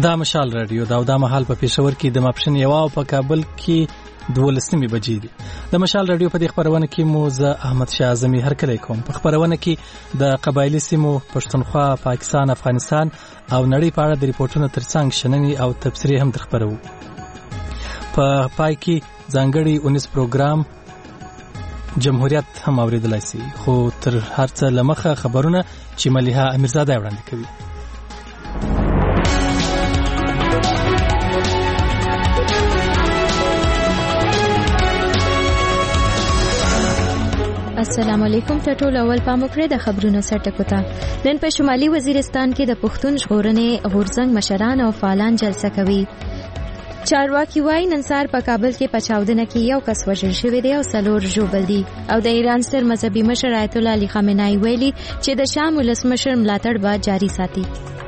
دا مشال رادیو دا مهال په پېښور کې د ماپښین یو او په کابل کې 12 بجې دي. د مشال رادیو په دې خبرونه کې مو زه احمد شاه اعظمي هرکلی کوم. په خبرونه کې د قبایلی سیمو پښتونخوا، پاکستان، افغانستان او نړۍ په اړه د ریپورتونو ترڅنګ شننې او تبصرې هم درخبرو. په پای کې ځانګړي 19 پروګرام جمهوریت هم اوریدلای شي، خو تر هر څه لمخه خبرونه چې ملیحه امیرزاده وړاندې کوي. السلام علیکم. ټول اول پام وکړئ د خبرونو سرټکو ته. نن په شمالي وزیرستان کې د پښتون ژغورنې غورځنګ مشران او فعالان جلسه کوي. چارواکي وايي نن سهار په کابل کې په چاودنه کې یو کس وژل شوی دی او 4 ژوبل دي. او د ایران ستر مذهبي مشر آیت الله علي خامنه‌ای ویلي چې د شام ولسمشر ملاتړ به جاري ساتي.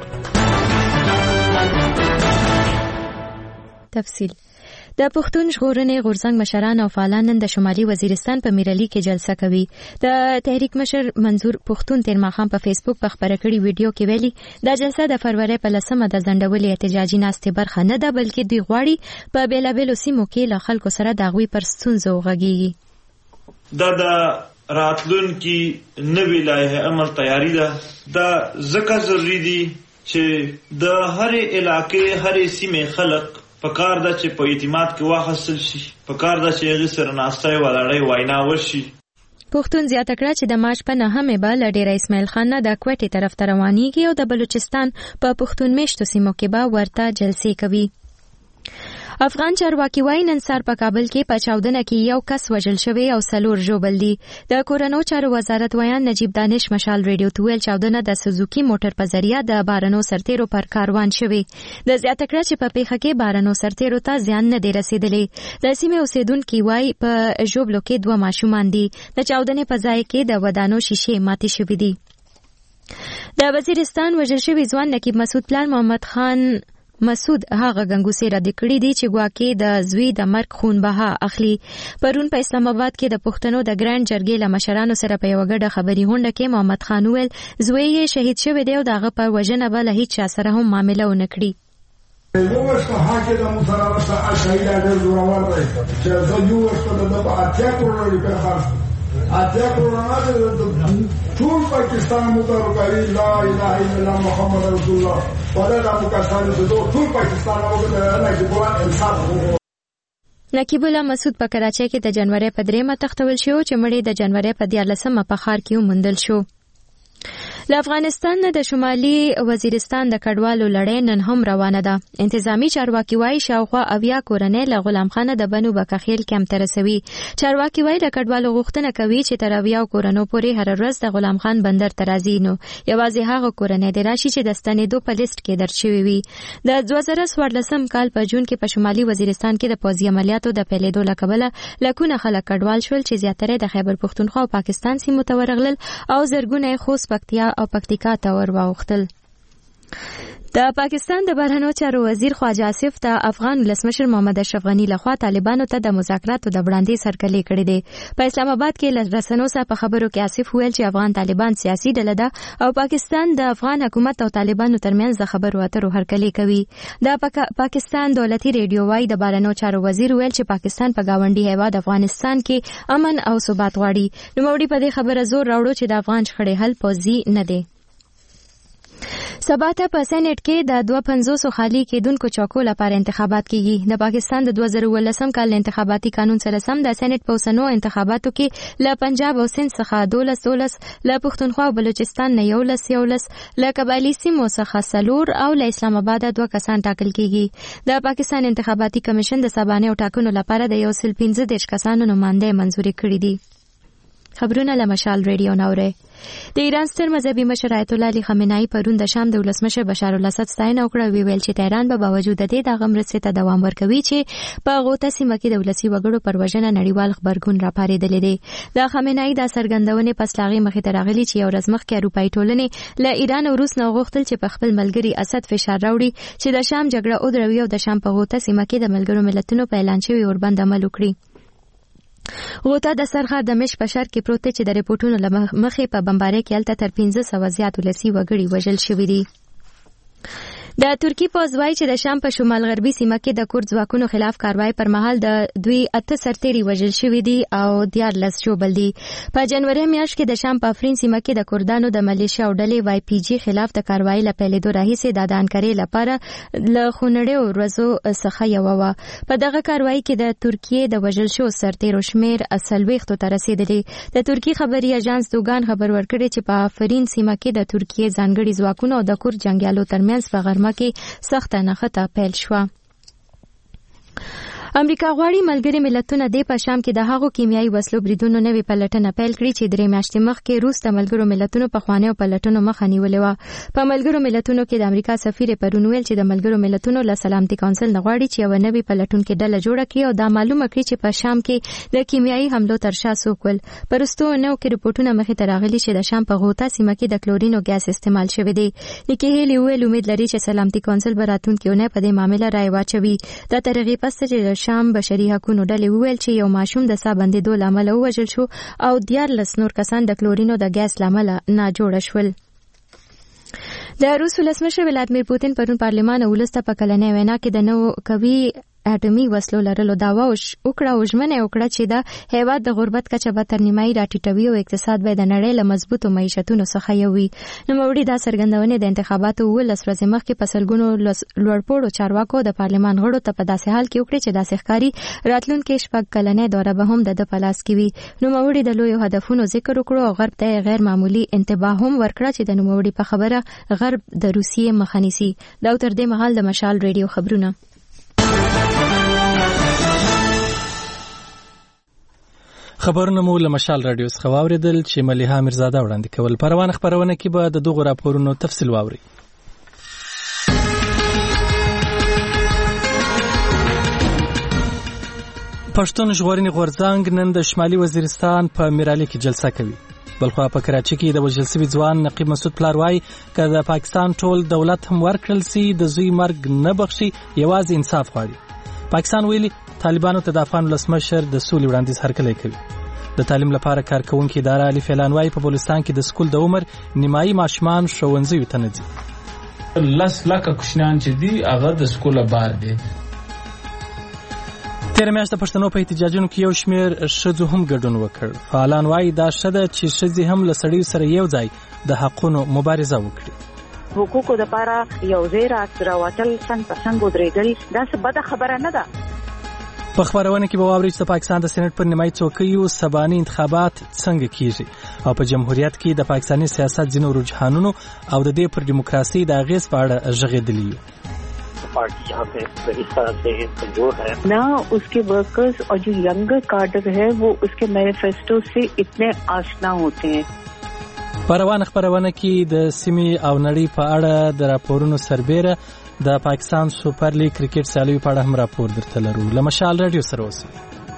تفصیل. د پښتون ژغورنې غورځنګ مشران او فعالان نن د شمالي وزیرستان په میرعلي کې جلسه کوي. د تحریک مشر منظور پښتون تیر ماښام په فیسبوک په خبره کړي ویډیو کې ویلي دا جلسه د فروری په 10مه د ځنډولې احتجاجي ناستې برخه نه ده، بلکې دوی غواړي په بیلابیلو سیمو کې له خلکو سره د هغوی پر ستونزو وغږیږي. دا د راتلونکي نوې لایحه عمل تیاری ده. دا ځکه ضروري دي چې د هرې علاقې هرې سیمې خلک پکار ده چې په اعتماد کې واخیستل شي، پکار ده چې هغې سره ناستی ولاړی وینا وشي. پښتون زیاته کړه چې د مارچ په 9مه به له ډیره اسماعیل خان نه د کوټې طرف ته روانېږي او د بلوچستان په پښتون میشتو سیمو کې به ورته جلسې کوي. افغان چارواکي وايي نن سهار په کابل کې په چاودنه کې یو کس وژل شوی او 4 ژوبل دي. د کورنو چارو وزارت ویان نجیب دانش مشال رادیو ته ویل چاودنه د سوزوکی موټر په ذریعہ د بارنو سرتیرو پر کاروان شوی. د زیاته کړه چې په پیښه کې بارنو سرتیرو ته زیان نه دی رسیدلی. د سیمې اوسیدونکو وايي په ژوبلو کې 2 ماشومان دي. د چاودنې په ځای کې د ودانو شیشې ماتې شوې دي. د وزیرستان وژل شوی ځوان نقیب مسعود پلار محمد خان مسعود هغه غنګوسې را د کړې دي چې ګواکې د زوی د مرګ خون بها اخلي. پرون په اسلام آباد کې د پښتنو د ګرانډ جرګې له مشرانو سره په یو ګډه خبري غونډه کې محمد خان ویل زوی یې شهید شوی دی او دغه په وژنه به له هیڅ چا سره هم معامله ونه کړي. وګورئ هغه د مسلمان سره شهید دی زورور دی چې زه یو څه د اتیا کروڑ په خرڅ اتیا کروڑ نه ټول پاکستان مترکری لا اله الا الله محمد رسول الله ولا مکسان زدو ټول پاکستان وګړي نه ګوان انصاف. نقیب الله مسعود په کراچۍ کې د جنوري په 3مه تختول شو چې مړی د جنوري په 14مه په ښار کې وموندل شو. له افغانستان نه د شمالي وزیرستان د کډوالو لړۍ نن هم روانه ده. انتظامی چارواکي وايي شاوخوا 80 کورنۍ له غلام خانه د بنو بکخیل کمپ ته رسوي. چارواکي وايي د کډوالو غوښتنه کوي چې تر 80 کورنو پورې هر ورځ د غلام خان بندر ته راځي، نو یوازې هغه کورنۍ د راشي چې د ستنېدو په لیست کې درج شوي وي. د 2014 کال په جون کې په شمالي وزیرستان کې د پوځي عملیاتو د پیلېدو له کبله لکونه خلک کډوال شول چې زیاتره د خیبر پښتونخوا او پاکستان سیمو ته ورغلل او زرګونه خوست، پکتیا او پکتیکا ته ورواوښتل. د پاکستان د بهرنیو چارو وزیر خواجه آصف ته افغان ولسمشر محمد اشرف غنی لخوا طالبانو ته د مذاکراتو د وړاندیز هرکلی کړی دی. په اسلام آباد کې له رسنیو سره په خبرو کې آصف ویل چې افغان طالبان سیاسي ډله ده او پاکستان د افغان حکومت او طالبانو ترمنځ د خبرو اترو هرکلی کوي. د پاکستان دولتي ریډیو وايي د بهرنیو چارو وزیر ویل چې پاکستان په گاونډي هیواد افغانستان کې امن او ثبات غواړي. نوموړي په دې خبره زور راوړو چې د افغان شخړې حل پوځي نه دی. سبا ته په سېنات کې د 250 خالي کېدونکو چوکو لپاره انتخابات کیږي. د پاکستان د 2018 کال انتخاباتي قانون سره سم د سېنات په اوسنو انتخاباتو کې له پنجاب او سند څخه 12 له پښتونخوا او بلوچستان نه 11 له قبایلی سیمو څخه 4 او له اسلام آباد 2 کسان ټاکل کیږي. د پاکستان انتخاباتي کمیشن د سبانه ټاکنو لپاره د 115 کسانو نمائنده منزوري کړی دي. خبرونه له مشال رادیو نوره. د ایران ستر مذهبي مشر آیت الله علي خامنه‌ای پرون د شام د ولسمشر بشار الاسد ستاینه وکړه. ویل چې تهران به باوجود د دې د غمرڅې ته دوام ورکوي چې په غوته سیمه کې د ولسی وګړو پر وژنه نړیوال خبرګون راپارېدلی دی. د خامنه‌ای د سرګندونې پس لاغي مخې ته راغلي چې یو ورځ مخکې اروپایي ټولنې له ایران او روس نه غوښتل چې په خپل ملګری اسد فشار راوړي چې د شام جګړه ودروي او د شام په غوته سیمه کې د ملګرو ملتونو په اعلان شوی اوربند عمل وکړي. غوته د سرحد د مش په شرق کې پروت دی چې د ریپورتونو له مخې په بمبارۍ کې هلته تر 1500 زیات ولسي وګړي وژل شوي دي. د ترکی پوځ وایي چې د شام په شمال غربي سیمه کې د کورد ځواکونو خلاف کاروایی پر مهال د دوی 8 سرتیري وژل شوي دي او 14 ژوبل دي. په جنوري میاشت کې د شام په افرین سیمه کې د کردانو د ملیشیا او ډلې وای پی جی خلاف د کاروایی لپاره راهیسې د دانکري لپاره له خونړیو ورځو څخه یو و. په دغه کاروایی کې د ترکیې د وژل شو سرتیرو شمیر 40 ته رسیدلی. د ترکی خبري اژانس دوګان خبر ورکړي چې په افرین سیمه کې د ترکیې ځانګړي ځواکونو او د کورد جنگیالو ترمنځ په غرمه کې سخته نښته پیل شوه. امریکا غواړي ملګري ملتونه د په شام کې د هغو کیمیاوي وسلو بریدونو نوې پلټنه پیل کړي چې 3 میاشتې مخکې روس د ملګرو ملتونو په خوانیو پلټنو مخه نیولې و. په ملګرو ملتونو کې د امریکا سفیر پرون ویل چې د ملګرو ملتونو له سلامتي کونسل نه غواړي چې یو نوې پلټونکې ډله جوړه کړي او دا معلومه کړي چې په شام کې د کیمیاوي حملو تر شا څوک ول. پرستو نو کې رپورټونه مخې ته راغلي چې د شام په غوطه سیمه کې د کلورینو ګاز استعمال شوی دی. نکی هیلی ویل امید لري چې سلامتي کونسل به راتلونکي اونۍ په دې معاملې رائے واچوي. دا ترغیب پس چې د شام بشري حقوقو ډلې وویل چې یو ماشوم د ساه بندېدو له امله ووژل شو او 14 نور کسان د کلورینو د ګاز له امله ناجوړه شول. د روس ولسمشر ولادیمیر پوتین پرون پارلمان ولس ته په کلنۍ وینا کې د نو کوي اټومي وسلو لرلو دعوا وکړه او ژمنه وکړه چې د هیواد د غربت کچه به تر نیمایي راټیټوي او اقتصاد به د نړۍ له مضبوطو معیشتونو څخه یو وي. نوموړي دا څرګندونې د انتخاباتو 19 ورځې مخکې په سلګونو لوړپوړو چارواکو د پارلمان غړو ته په داسې حال کې وکړي چې داسې ښکاري راتلونکي شپږ کلنۍ دوره به هم د په لاس کې وي. نوموړي د لویو هدفونو ذکر وکړو او غرب ته غیر معمولی انتباه هم ورکړه چې د نوموړي په خبره غرب د روسیې مخه نیسي. دا تر دې مهال د مشال ریډیو خبرونه. خبرونه مو له مشال رادیو څخه واوریدل چې ملیحه میرزاده وړاندې کول. پروانه خبرونه کې به د دغو راپورونو تفصیل واوري. پښتون ژغورنې غورځنګ نن د شمالي وزیرستان په میرالي کې جلسه کوي. بلخوا په کراچۍ کې د وژل شوي ځوان نقیب مسعود پلار وایي که د پاکستان ټول دولت هم ورکړل سي د زوی مرګ نه بخشي، یوازې انصاف غواړي. پاکستان ویلي طالبانو ته د افغان ولسمشر د سولې وړاندیز هرکلی کوي. د تعلیم لپاره کارکوونکې اداره الف اعلان وایي په بلوچستان کې د سکول د عمر نیمایي ماشومان ښوونځیو ته نه ځي. 10 لکه کوچنیان چې دي هغه د سکوله بار دي. تېره میاشت د پښتنو په احتجاجونو کې یو شمېر ښځو هم ګډون وکړ. فعالان وایي دا ښه ده چې ښځې هم له سړیو سره یو ځای د حقونو مبارزه وکړي. حقوقو لپاره یو ځای راوتل څنګ په څنګ ودرېدل دا څه بده خبره نه ده. په خبرونه کې به واورئ چې د پاکستان د سېنات پر نیمایي څوکیو سباني انتخابات څنګه کیږي او په جمهوریت کې د پاکستاني سیاست ځینو رجحانونو او د دې پر دیموکراسي د اغېز په اړه ژغېدلي یو. पार्टी यहाँ पे इस तरह से कमजोर है ना, उसके वर्कर्स और जो यंगर कार्डर है वो उसके मैनिफेस्टो से इतने आशना होते हैं. پروانه خبرونه کې د سیمې او نړۍ په اړه د راپورونو سربېره د پاکستان سوپر لیګ کرکټ سیالیو په اړه هم راپور درته لرو. له مشال رادیو سره اوسئ.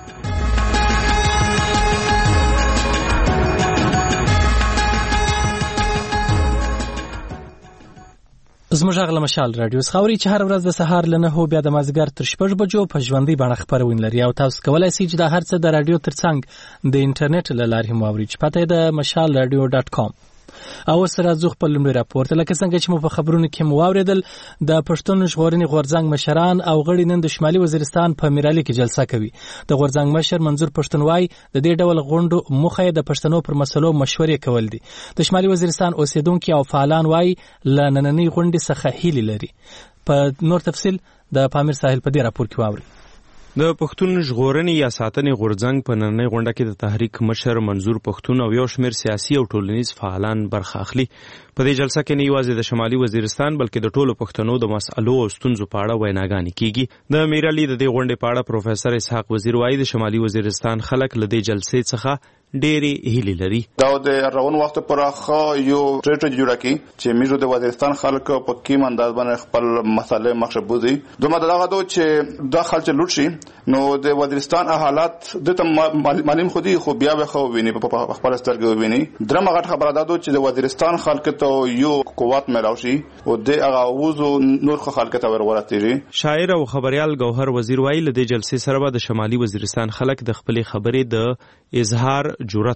زموږ غږ له مشال رادیو څخه اورئ چې هر ورځ د سهار له 9 بیا د مازدیګر تر 6 بجو په ژوندۍ بڼه خپرونه لري او تاسو کولی شئ چې دا هر څه د رادیو ترڅنګ د انټرنیټ له لارې هم واورئ چې پته یې د mashalradio.com. او سره زو خپل لومړی راپور ته لکه څنګه چې مو په خبرونو کې مو واوریدل د پښتون ژغورنې غورځنګ مشران او غړي نن د شمالي وزیرستان په میرالي کې جلسه کوي. د غورځنګ مشر منظور پښتون وایي د دې ډول غونډو موخه د پښتنو پر مسلو مشورې کول دي. د شمالي وزیرستان اوسیدونکو او فعالان وایي ل نننۍ غونډې څخه هیلې لري. په نور تفصیل د پامیر ساحل په دې راپور کې واوري. د پښتون ژغورنې یا ساتنې غورځنګ په نننۍ غونډه کې د تحریک مشر منظور پښتون او یو شمېر سیاسي او ټولنیز فعالان برخه اخلي. په دې جلسه کې نه یوازې د شمالي وزیرستان بلکې د ټولو پښتنو د مسألو او ستونزو په اړه ویناګانې کیږي. د میرالي د دې غونډې په اړه پروفیسور اسحاق وزیر وایي د شمالي وزیرستان خلک له دې جلسې څخه ډېرې هیلې لري. دا د روان وخت پر اخا یو ټریټ جوړه کی چې میرو د وزیرستان خلک په کیم انداز باندې خپل مسالې مخبوزي دومره دغه دو چې د خلک لوټ شي نو د وزیرستان حالات د معلوم خودي خو بیا به خو ویني په خپل سترګو ویني. درمه غټ خبره ده چې د وزیرستان خلک ته یو قوت مراوشي او د هغه وزو نور خلک ته ورورتيږي. شاعر او خبريال گوهر وزیر وایي له دې جلسې سره به د شمالي وزیرستان خلک د خپل خبرې د اظهار جرأت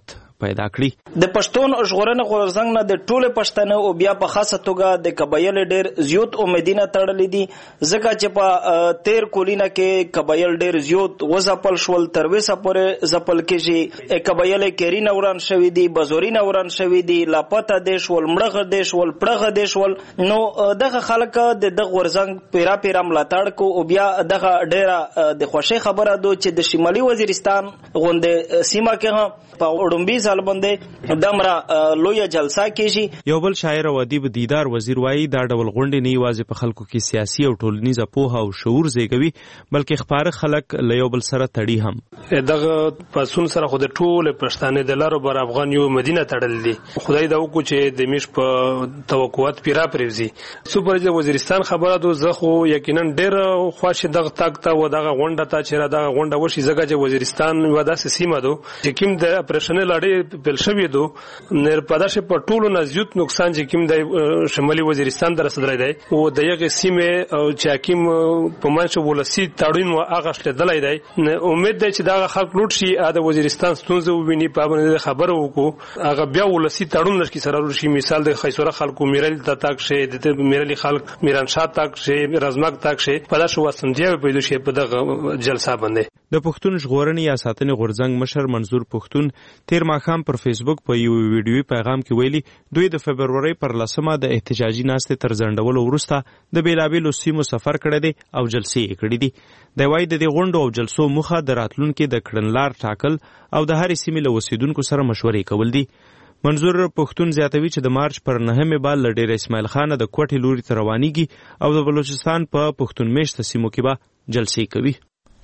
پیدا کړي. د پښتون ژغورنې غورځنګ نه د ټوله پښتنو او بیا په خاصه توګه د قبایل ډیر زیات امیدونه تړلې دي، ځکه چې په 13 کلونه کې قبایل ډیر زیات وځپل شول، تر وسه پورې ځپل کېږي. قبایل کېرینه وران شوي دي، بزورینه وران شوي دي، لاپته دي شول، مړغه دي شول، پړغه دي شول. نو دغه خلک د غورځنګ پیرا ملاتړ کو او بیا دغه ډیره د خوشي خبره دو چې د شمالي وزیرستان غونډه سیمه کې په اډمبي ځل باندې دمره لوی جلسه کېږي. یو بل شاعر او ادیب دیدار وزیر وایي دا ډول غونډې نه یوازې په خلکو کې سیاسي او ټولنیزه پوهه او شعور زیږوي، بلکې خپاره خلک له یو بل سره تړي هم. دغه پاسون سره خو د ټول پښتانه د لارو بر افغان یو مدینه تړل دي. خدای دا وکړي چې د میش په توقعات پیرا پریوزي. سپر د وزیرستان خبره دو زه خو یقینا ډېر خوښ دغه تاک ته و دغه غونډه ته چې دغه غونډه وشي، ځکه چې وزیرستان یو داسې سیمه ده چې کوم د اپریشنل لړۍ پیل شوې ده، نر پداش په ټولو نزيوت نقصان چې کوم د شمالي وزیرستان در رسیدلی دی او دغه سیمه چې حکیم په منځ ولسی تړون و هغه شلدلای دی. امید ده چې دغه خلک لوټ شي، د وزیرستان ستونزه وویني، په باندې خبره وکړو، هغه بیا ولسی تړون لري سره ورشي. مثال د خیسوره خلکو میرل تاک شي، د میرل خلک میرانشاه تاک شي، رزمک تاک شي، پداش وسمجه پیدا شي په دغه جلسه باندې. د پښتون ژغورنې یا ساتنې غورځنګ مشر منظور پښتون تیر ماښام پر فیسبوک په یو ویډیوي پیغام کې ویلي دوی د فبرورۍ پر 10 د احتجاجي ناستې تر ځنډولو وروسته د بیلابیلو سیمو سفر کړی دی او جلسې یې کړي دي. د وایي د دې غونډو او جلسو موخه د راتلونکي د کړنلار ټاکل او د هرې سیمې له اوسیدونکو سره مشورې کول دي. منظور پښتون زیاتوي چې د مارچ پر 9 بال له ډیر اسماعیل خان د کوټې لوري ته روانېږي او د بلوچستان په پښتون میشته سیمو کې به جلسې کوي.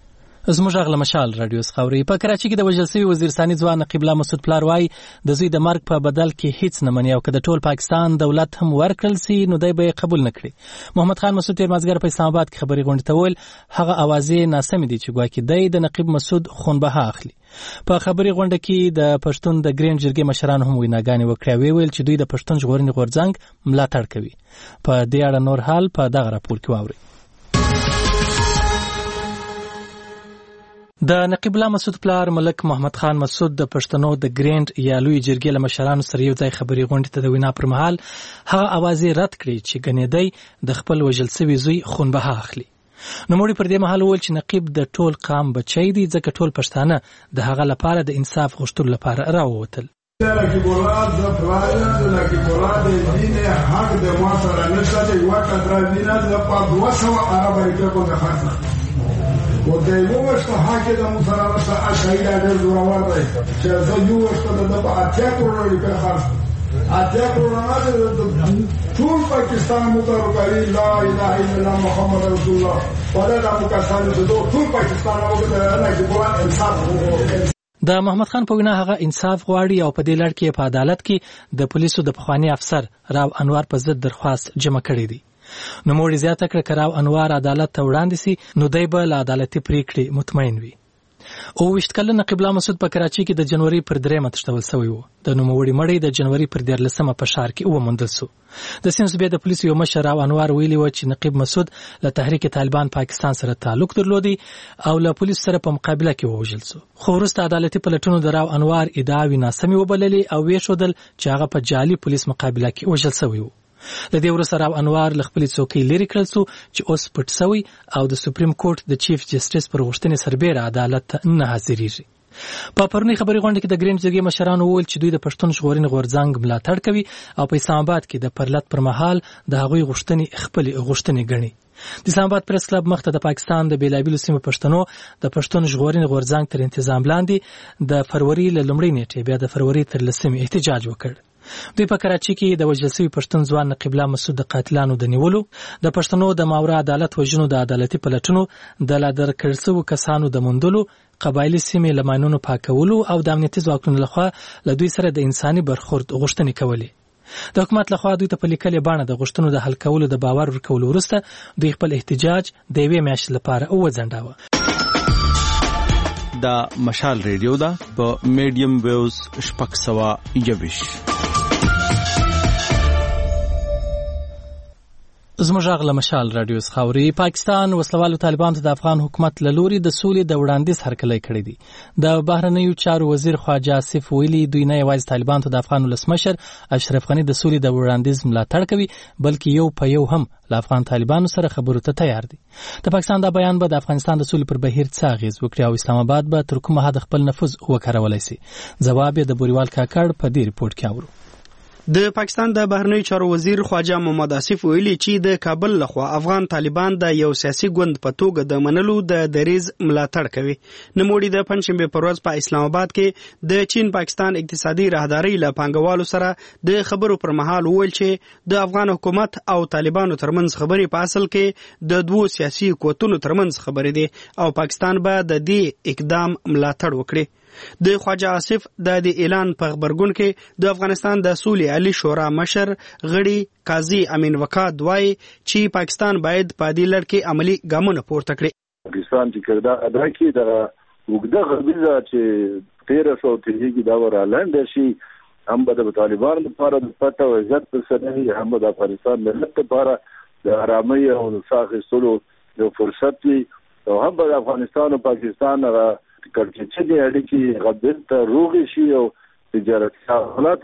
زموږ غږ له مشال رادیو څخه اوري. په کراچۍ کې د وژل شوي وزیرستاني ځوان نقیب الله مسعود پلار وایي د زوی د مرګ په بدل کې هیڅ نه مني او که د ټول پاکستان دولت هم ورکړل سي نو دی به یې قبول نه کړي. محمد خان مسعود تیر مازدیګر په اسلام آباد کې خبري غونډې ته وویل هغه اوازې ناسمې دي چې ګواکې دی د نقیب مسعود خونبها اخلي. په خبري غونډه کې د پښتون د ګرین جرګې مشران هم ویناګانې وکړې، ویل چې دوی د پښتون ژغورنې غورځنګ ملاتړ کوي. په دې اړه نور حال په دغه راپور کې واورئ. د نقیب الله مسعود پلار ملک محمد خان مسعود د پښتنو د ګریند یا لوی جرګې له مشرانو سره یو ځای خبري غونډې ته د وینا پر مهال هغه اوازې رد کړې چې ګنېدی د خپل وژل شوي زوی خونبها اخلي. نوموړي پر دې مهال وویل چې نقیب د ټول قام بچی دی، ځکه ټول پښتانه د هغه لپاره د انصاف غوښتلو لپاره راووتل. نقیب الله د پلار د نقیب الله د دین حق د ما سره نشته دی، وکړه د دین د په 200 عربی کې کو د خاطر و د یو وشته حق د مسلمان سره شهید د زورور دی چې زه یو وشته د په اتیا کروڑ په خاص اتیا کروڑ د ټول پاکستان مترکري لا اله الا الله محمد رسول الله ولا مکسان د ټول پاکستان او د نقیب الله انصاف. د محمد خان په وینا هغه انصاف غواړي او په دې لړ کې په عدالت کې د پولیسو د پخوانی افسر راو انوار په ضد درخواست جمع کړی دی. نوموړي زیاته کړه که راو انوار عدالت ته وړاندې سي نو دی به له عدالتي پریکړې مطمئن وي. 29 کلنه نقیب الله مسعود په کراچۍ کې د جنوري پر 3 تښتول شوی و. د نوموړي مړی د جنوري پر 14 په ښار کې وموندل شو. د سیند صوبې د پولیسو یو مشر راو انوار ویلي و چې نقیب مسعود له تحریک طالبان پاکستان سره تعلق درلودي او له پولیسو سره په مقابله کې ووژل شو. خو وروسته عدالتي پلټونو د راو انوار ادعاوې ناسمې وبللې او ویښودل چې هغه په جعلي پولیس مقابله کې وژل شوی و. د دې وروسته راو انوار له خپلې څوکۍ لرې کړل شو چې اوس پټ شوی او د سپریم کورټ د چیف جسټس پر غوښتنې سربیره عدالت ته نه حاضرېږي. په پرونی خبري غونډه کې د ګرین جرګې مشرانو وویل چې دوی د پښتون ژغورنې غورځنګ ملاتړ کوي او په اسلام آباد کې د پرلط پر مهال د هغوی غوښتنې خپل غوښتنې ګڼي. د اسلام آباد پریس کلب مخته د پاکستان د بیلابیلو سیمو پښتنو د پښتون ژغورنې غورځنګ تر انتظام لاندې د فروری له لومړۍ نیټې بیا د فروری تر 10 احتجاج وکړ. دوی په کراچۍ کې د وژل شوي پښتون ځوان نقیب الله مسعود د قاتلانو د نیولو، د پښتنو د ماوره عدالت وژنو د عدالتي پلټنو، د لا درکړل شوو کسانو د موندلو، قبایلي سیمې له ماینونو پاکولو او د امنیتي ځواکونو لخوا له دوی سره د انساني برخورد غوښتنې کولې. د حکومت لخوا دوی ته په لیکلې بڼه د غوښتنو د حل کولو د باور ورکولو وروسته دوی خپل احتجاج د یوې میاشتې لپاره وځنډاوه. د مشال ریډیو دا په میډیم ویوز 621. زموږ غږ له مشال رادیو څخه اوري. پاکستان وسلوالو طالبانو ته د افغان حکومت له لوري د سولې د وړاندیز هرکلی کړی دی. د بهرنیو چارو وزیر خواجه آصف ویلي دوی نه یوازې طالبانو ته د افغان ولسمشر اشرف غني د سولې د وړاندیز ملاتړ کوي بلکې یو په یو هم له افغان طالبانو سره خبرو ته تیار دي. د پاکستان دا بیان به د افغانستان د سولې پر بهیر څه اغیز وکړي او اسلام آباد به تر کومه حد خپل نفوذ وکړولای شي؟ ځواب یې د بوریوال کاکړ په دې ریپورت کې اورو. د پاکستان د بهرنیو چارو وزیر خواجه محمد آصف ویلي چې د کابل لخوا افغان طالبان د یو سیاسي ګوند په توګه د منلو د دریز ملاتړ کوي. نوموړي د پنځشنبه پر ورځ په اسلام آباد کې د چین پاکستان اقتصادي راهداري له پانګوالو سره د خبرو پر مهال وویل چې د افغان حکومت او طالبانو ترمنځ خبرې په اصل کې د دوو سیاسي قوتونو ترمنځ خبرې دي او پاکستان به د دې اقدام ملاتړ وکړي. د خواجه آصف د اعلان په خبرګون کې د افغانستان د سولې عالی شورا مشر غړي قاضي امین وقاد وایي چې پاکستان باید په دې لړ کې عملی ګامونه پورته کړي. پاکستان چې کړه ادا کړي د وګړه غربیزه چې 1330 دا ورالند شي هم د طالبانو لپاره د پټه او عزت په سره هم د افغانستان ملت لپاره د آرامۍ او ساخستلو یو فرصت وي او هم د افغانستان او پاکستان کړکېچې د اړیکې غبن ته روغې شي او تجارت حالات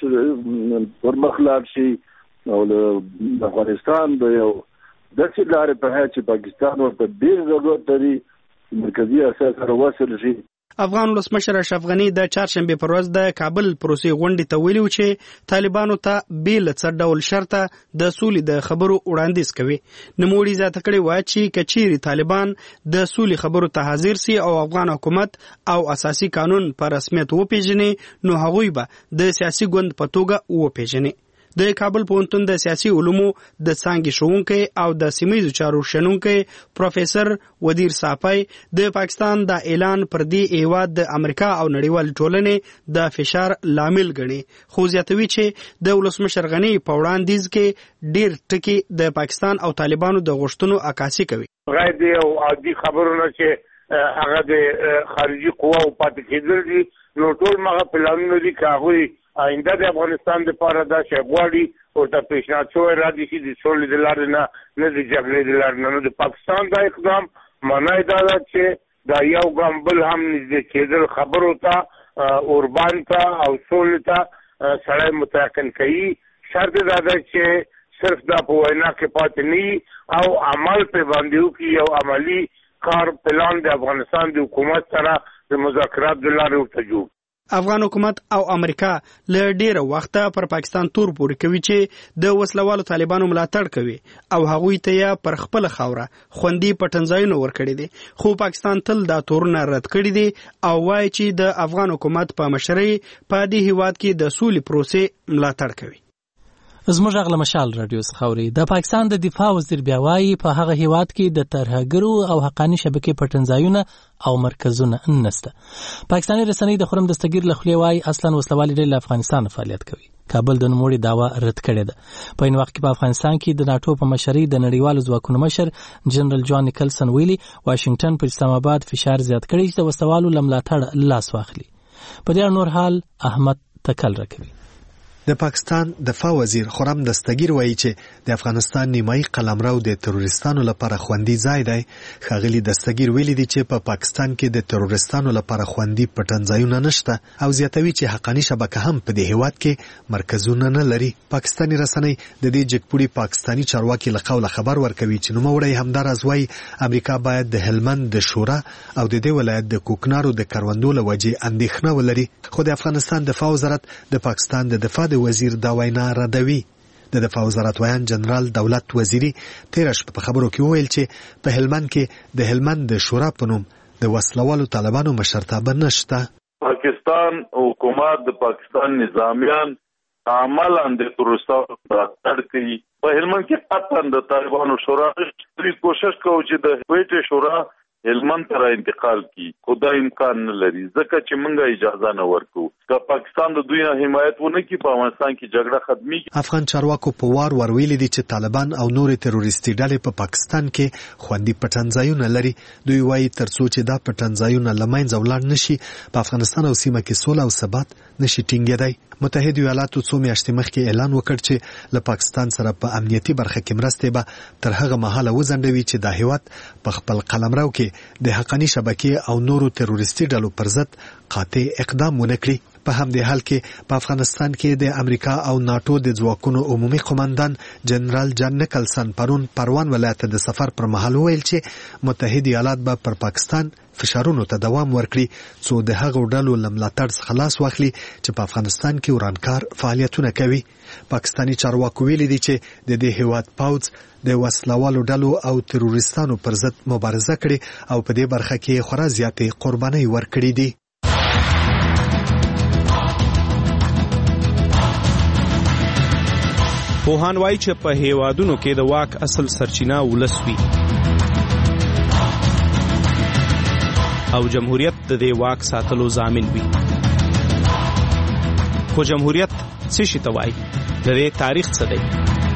پر مخ لاړ شي او د افغانستان د یو داسې لارې په هغه چې پاکستان ورته ډېر ضرورت لري مرکزي اساس سره وصل شي. افغان ولسمشر اشرف غني د چهارشنبه پر ورځ د کابل پروسې غونډې ته ویلي چې طالبانو ته بیل څه ډول شرطه د سولې د خبرو وړاندیز کوي. نوموړي زیاته کړې وایي چې کچيري طالبان د سولې خبرو ته حاضر سي او افغان حکومت او اساسي قانون په رسمیت وپیژني نو هغوی به د سیاسي ګوند په توګه وپیژني. د کابل پوهنتون د سیاسي علومو د څانګې ښوونکی او د سیمهییزو چارو شنونکی پروفیسور ودیر صافی د پاکستان د اعلان پر دې هیواد د امریکا او نړیوال ټولنې د فشار لامل ګڼي خو زیاتوي چې د ولسمشر غني په وړاندیز کې ډیر ټکي د پاکستان او طالبانو د غوښتنو عکاسي کوي. غیر دی او عادي خبرونه چې هغه د خارجي قواو پاتې کېدل دي نو ټول مغه پلانونه دي کاغوي آینده د افغانستان لپاره دا شغواړي او ته پیشنهاد شوی را دي چې د سولې د لارې نه د جګړې د لارې نه د پاکستان دا اقدام معنی دا ده چې دا یو ګام بل هم نږدې کېدل خبرو ته اوربان ته او سولې ته سړی متيقن کوي. شرط دا ده چې صرف دا په وینا کې پاتې نه او عمل په باندې وکړي یو عملی کار پلان د افغانستان د حکومت سره د مذاکرات د لارې ورته جوړ. افغان حکومت او امریکا له ډیره وخته پر پاکستان تور پورې کوي چې د وسلوالو طالبانو ملاتړ کوي او هغوی ته یې پر خپل خوره خوندي پټنځایونه ورکړي دي خو پاکستان تل دا تورونه رد کړي دي او وایي چې د افغان حکومت په مشرۍ په دې هیواد کې د سولې پروسې ملاتړ کوي. زموږ غږ له مشال رادیو څخه اوري. د پاکستان د دفاع وزیر بیا وایي په هغه هیواد کې د ترهګرو او حقاني شبکې پټنځایونه او مرکزونه نشته. پاکستاني رسنۍ د خرم دستګیر له خولې وایي اصلا وسلوالې ډلې له افغانستان فعالیت کوي. کابل د نوموړي دعوا رد کړې ده. په این وخت کې په افغانستان کې د ناتو په مشرۍ د نړیوالو ځواکونو مشر جنرال جان نیکلسن ویلي واشنگټن پر اسلام آباد فشار زیات کړی چې د وسلوالو ملاتړ لاس واخلي. په دې نور حال احمد تکل راکوي. د پاکستان دفاع وزیر خرم دستګیر وایي چې د افغانستان نیمایي قلمرو د تروریستانو لپاره خوندي ځای دی. ښاغلي دستګیر ویلي دي چې په پاکستان کې د تروریستانو لپاره خوندي پټنځایونه نشته او زیاتوي چې حقاني شبکه هم په دې هیواد کې مرکزونه نه لري. پاکستاني رسنۍ د دې جګپوړي پاکستاني چارواکي له قوله خبر ورکوي چې نوموړی همداراز وایي امریکا باید د هلمند د شورا او د دې ولایت د کوکنارو د کروندو له وجې اندېښنه ولري. خو د افغانستان دفاع وزارت د پاکستان د دفاع وزیر دا وینا ردوي. د دفاع وزارت ویان جنرال دولت وزیری تیر شپه په خبرو کې وویل چې په هلمند کې د هلمند د شورا په نوم د وسلوالو طالبانو مشرتابه نشته. پاکستان حکومت د پاکستان نظامیان عملاً د تروریستانو ملاتړ کوي. په هلمند کې قطعاً د طالبانو شورا کوشش کوي چې د هویت شورا هلمند ته انتقال کی خدا امکان نه لري ځکه چې موږ اجازه نه ورکو که پاکستان د دوی حمایت ونه کړي په افغانستان کې جګړه ختمي. افغان چارواکو په وار ویلي دي چې طالبان او نور تروریستي ډلې په پاکستان کې خوندي پټنځایونه لري. دوی وایي ترڅو چې دا پټنځایونه له منځه ولاړ نشي په افغانستان او سیمه کې سوله او ثبات نشي ټینګېدای. متحده ایالاتو څو میاشتې مخکې اعلان وکړ چې له پاکستان سره په امنیتي برخه کې مرستې به تر هغه مهاله وځنډوي چې د هیواد په خپل قلمرو کې د حقاني شبکې او نورو تروریستي ډلو پر ضد قاطع اقدام ونه کړي. په همدې حال کې په افغانستان کې د امریکا او ناتو د ځواکونو عمومي قوماندان جنرال جان نیکلسن پروان ولایت د سفر پر مهال ویل چې متحده ایالات به پر پاکستان فشارونو ته دوام ورکړي څو د هغو ډلو له ملاتړ څخه خلاص واخلي چې په افغانستان کې ورانکار فعالیتونه کوي. پاکستاني چارواکو ویلي دي چې د دې هیواد پوځ د وسلوالو ډلو او تروریستانو پر ضد مبارزه کړې او په دې برخه کې خورا زیاتې قربانۍ ورکړې دي. پوهان وایي چې په هیوادونو کې د واک اصل سرچینه ولس وي او جمهوریت د دې واک ساتلو ضامن وي. خو جمهوریت څه شي ته وایي؟ د دې تاریخ څه دی؟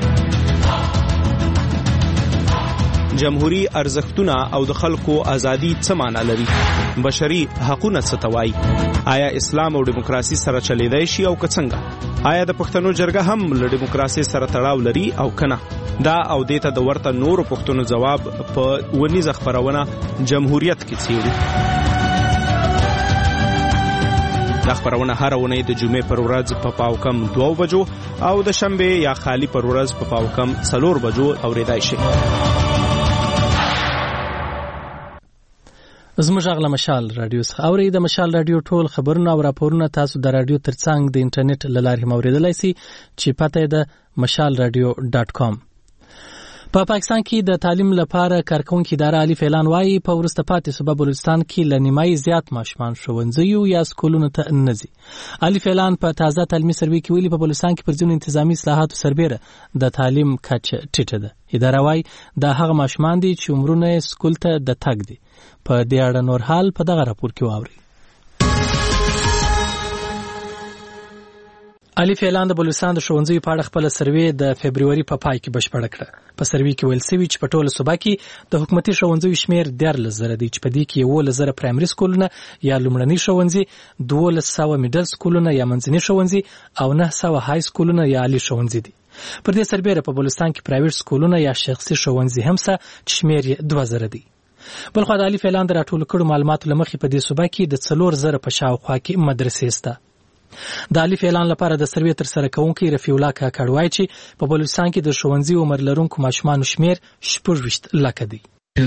جمهوری ارزښتونه او د خلکو ازادي څه معنا لري؟ بشري حقوقونه څه ته وایي؟ آیا اسلام او دیموکراسي سره چلیدای شي او که څنګه؟ آیا د پښتنو جرګه هم له دیموکراسي سره تړاو لري او کنه؟ دا او دیته د ورته نورو پښتنو جواب په ونیزه خبرونه جمهوریت کې څیړي. دا خبرونه هر ونې د جمعې پر ورځ په پاوکم 2 بجو او د شنبه یا خالی پر ورځ په پاوکم 4 بجو اوریدای شي. زموږ غږ له مشال رادیو څخه اورئ. د مشال رادیو ټول خبرونه او راپورونه تاسو د رادیو ترڅنګ د انټرنیټ له لارې هم اوریدلای شئ چې پته یې د mashalradio.com. په پاکستان کې د تعلیم لپاره کارکونکو اداره الف اعلان وايي په ورسته پاتې صوبه بلوچستان کې لنیمای زیات ماشومان ښوونځیو یا سکولونو ته نه ځي. الف اعلان په تازه تعلیمي سروې کې ویلي په بلوچستان کې پر ځینو انتظامی اصلاحاتو سربېره د تعلیم کچه ټیټه ده. اداره وايي دا هغه ماشومان دي چې عمرونه سکول ته د تګ دي. په دې اړه نور حال په دغه راپور کې واورئ. الف اعلان د بلوچستان د ښوونځیو په اړه خپل سروې د فبرवरी په پای کې بشپړه کړه. په سروې کې ویل شوی چې په ټوله صوبه کې د حکومتي ښوونځیو شمیر 13,000 دی چې په دې کې 11,000 پرایمري سکولونه یا لومړني ښوونځي، 1200 میډل سکولونه یا منځني ښوونځي او 900 های سکولونه یا عالی ښوونځي دي. پر دې سربېره په بلوچستان کې پرایویټ سکولونه یا شخصي ښوونځي هم سه چې شمیر یې 2000 دی. بلخو د الف اعلان د راټول کړو معلوماتو لمخې په دې صوبه کې د 4000 په شاوخوا کې مدرسې شته. د الف اعلان لپاره د سروې تر سره کوونکی رفیع الله کاکړ وایي چې په بلوچستان کې د ښوونځي عمر لرونکو ماشومانو شمیر 16 لکه دی.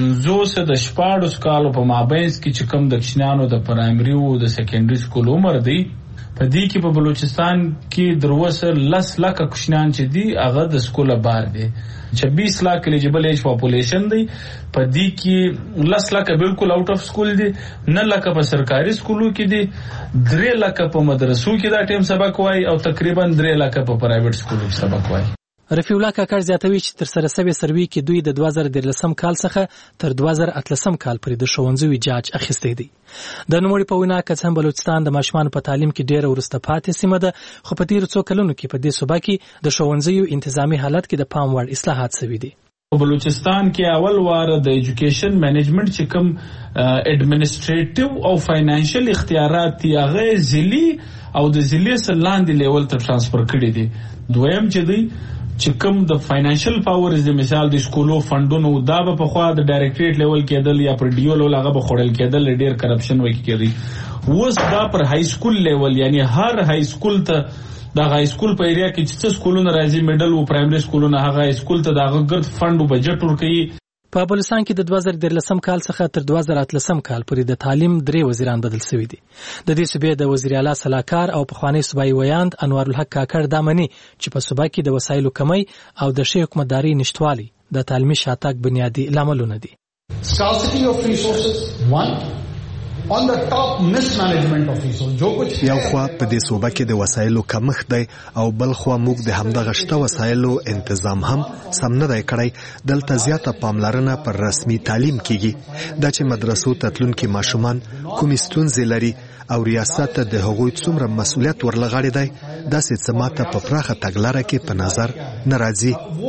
15 کالو په مابینځ کې چې کوم د کشنانو د پرایمري او د سیکنډري سکول عمر دی، په دې کې په بلوچستان کې دروسه 10 لک کشنان چې دی هغه د سکول بار دی. 26 لک الیجیبل ایج پاپولیشن دی، په دې کې 10 لک بالکل آؤٹ اف سکول دی، 9 لک په سرکاري سکولو کې دی، 3 لک په مدرسو کې دا ټیم سبق وای او تقریبا 3 لک په پرایویټ سکولو کې سبق وای. رفیع الله کاکړ زیاتوي چې تر سره سوي سروې کې دوی د 2013 کال څخه تر 2018 کال پورې د ښوونځیو جاج اخیستی دی. د نوموړي په وینا که څه بلوچستان د ماشومانو په تعلیم کې ډېره وروسته پاتې سیمه ده، خو په تیرو څو کلونو کې په دې صوبه کې د ښوونځیو انتظامی حالت کې د پام وړ اصلاحات شوي دي. بلوچستان کې اول واره د ایجوکیشن مینجمنت چې کوم اډمنسټریټیو او فاینانشل اختیارات دی هغه ضلعي او د ضلعي سلاندې لیول ته ترانسفر کړي دي. دویم چې دی چې کوم د فاینانشل پاورز د مثال د سکولو فندونو دا په خوا د ډایرکټریټ لیول کېدل یا پر ډیو لیول هغه به خړل کېدل، ډیر کرپشن وکړي کېږي. اوس دا پر های سکول لیول یعنی هر های سکول ته د های سکول په ایریا کې چې سکولونه راځي میډل او پرایمري سکولونه هغه سکول ته د غرض فند او بجټ ورکړي. په بلوچستان کې د 2013 کال څخه تر 2018 کال پورې د تعلیم 3 وزیران بدل شوي دي. د دې صوبې د وزیر اعلی صلاحکار او پخوانی صوبایي ویاند انوار الحق کاکړ دا مني چې په صوبه کې د وسایلو کمی او د ښې حکومتداري نشټوالي د تعلیمي شاتګ بنیادی لاملونه دي. Scarcity of resources, one. on the top mismanagement of resources. جو کچھ یو خوا په دې صوبه کې د وسایلو کمښت دی او بل خوا موږ د همدغه شته وسایلو تنظیم هم سم نه دی کړی. دلته زیاته پاملرنه پر رسمي تعلیم کیږي. دا چې مدرسو ته تلونکي ماشومان کومې ستونزې لري او ریاست د هغوی څومره مسؤلیت ورلغړی دی داسې څه ماته په پراخه تګلاره کې په نظر نه راځي.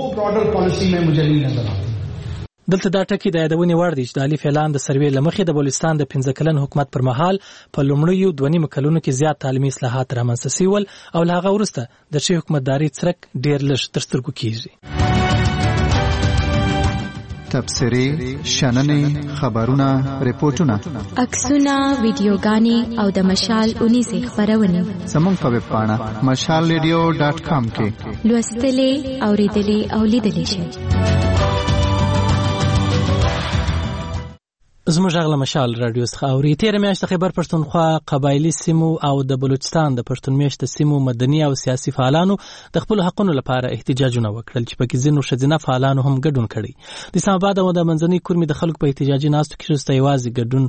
دلته دا ټکی د یادونې وړ دی چې د الف اعلان د سروې لمخې د بلوچستان د 15 کلن حکومت پر مهال په لومړیو 2.5 کلونو کې زیات تعلیمي اصلاحات رامنځته شول او له هغه وروسته د شي حکومتداري څرک ډیر لږ تر سترګو کیږي. تبصرې، شننې، خبرونه، ریپورتونه، عکسونه، ویډیوګانې او د مشال 19 خبرونه زموږ په ویب پاڼه mashalradio.com کې لوستلې، اوریدلې او لیدلې شئ. زموږ غږ مشال رادیو څخه اوري. تیر میاشت خیبر پښتونخوا قبایلی سیمو او د بلوچستان د پښتون میشت سیمو مدني او سیاسي فعالانو د خپل حقونو لپاره احتجاجونه وکړل چې پکې ځینو ښځینه فعالانو هم ګډون کړی. د اسلام آباد او د منځنۍ کورمې د خلکو په احتجاجي ناستو کې شته یوازې ګډون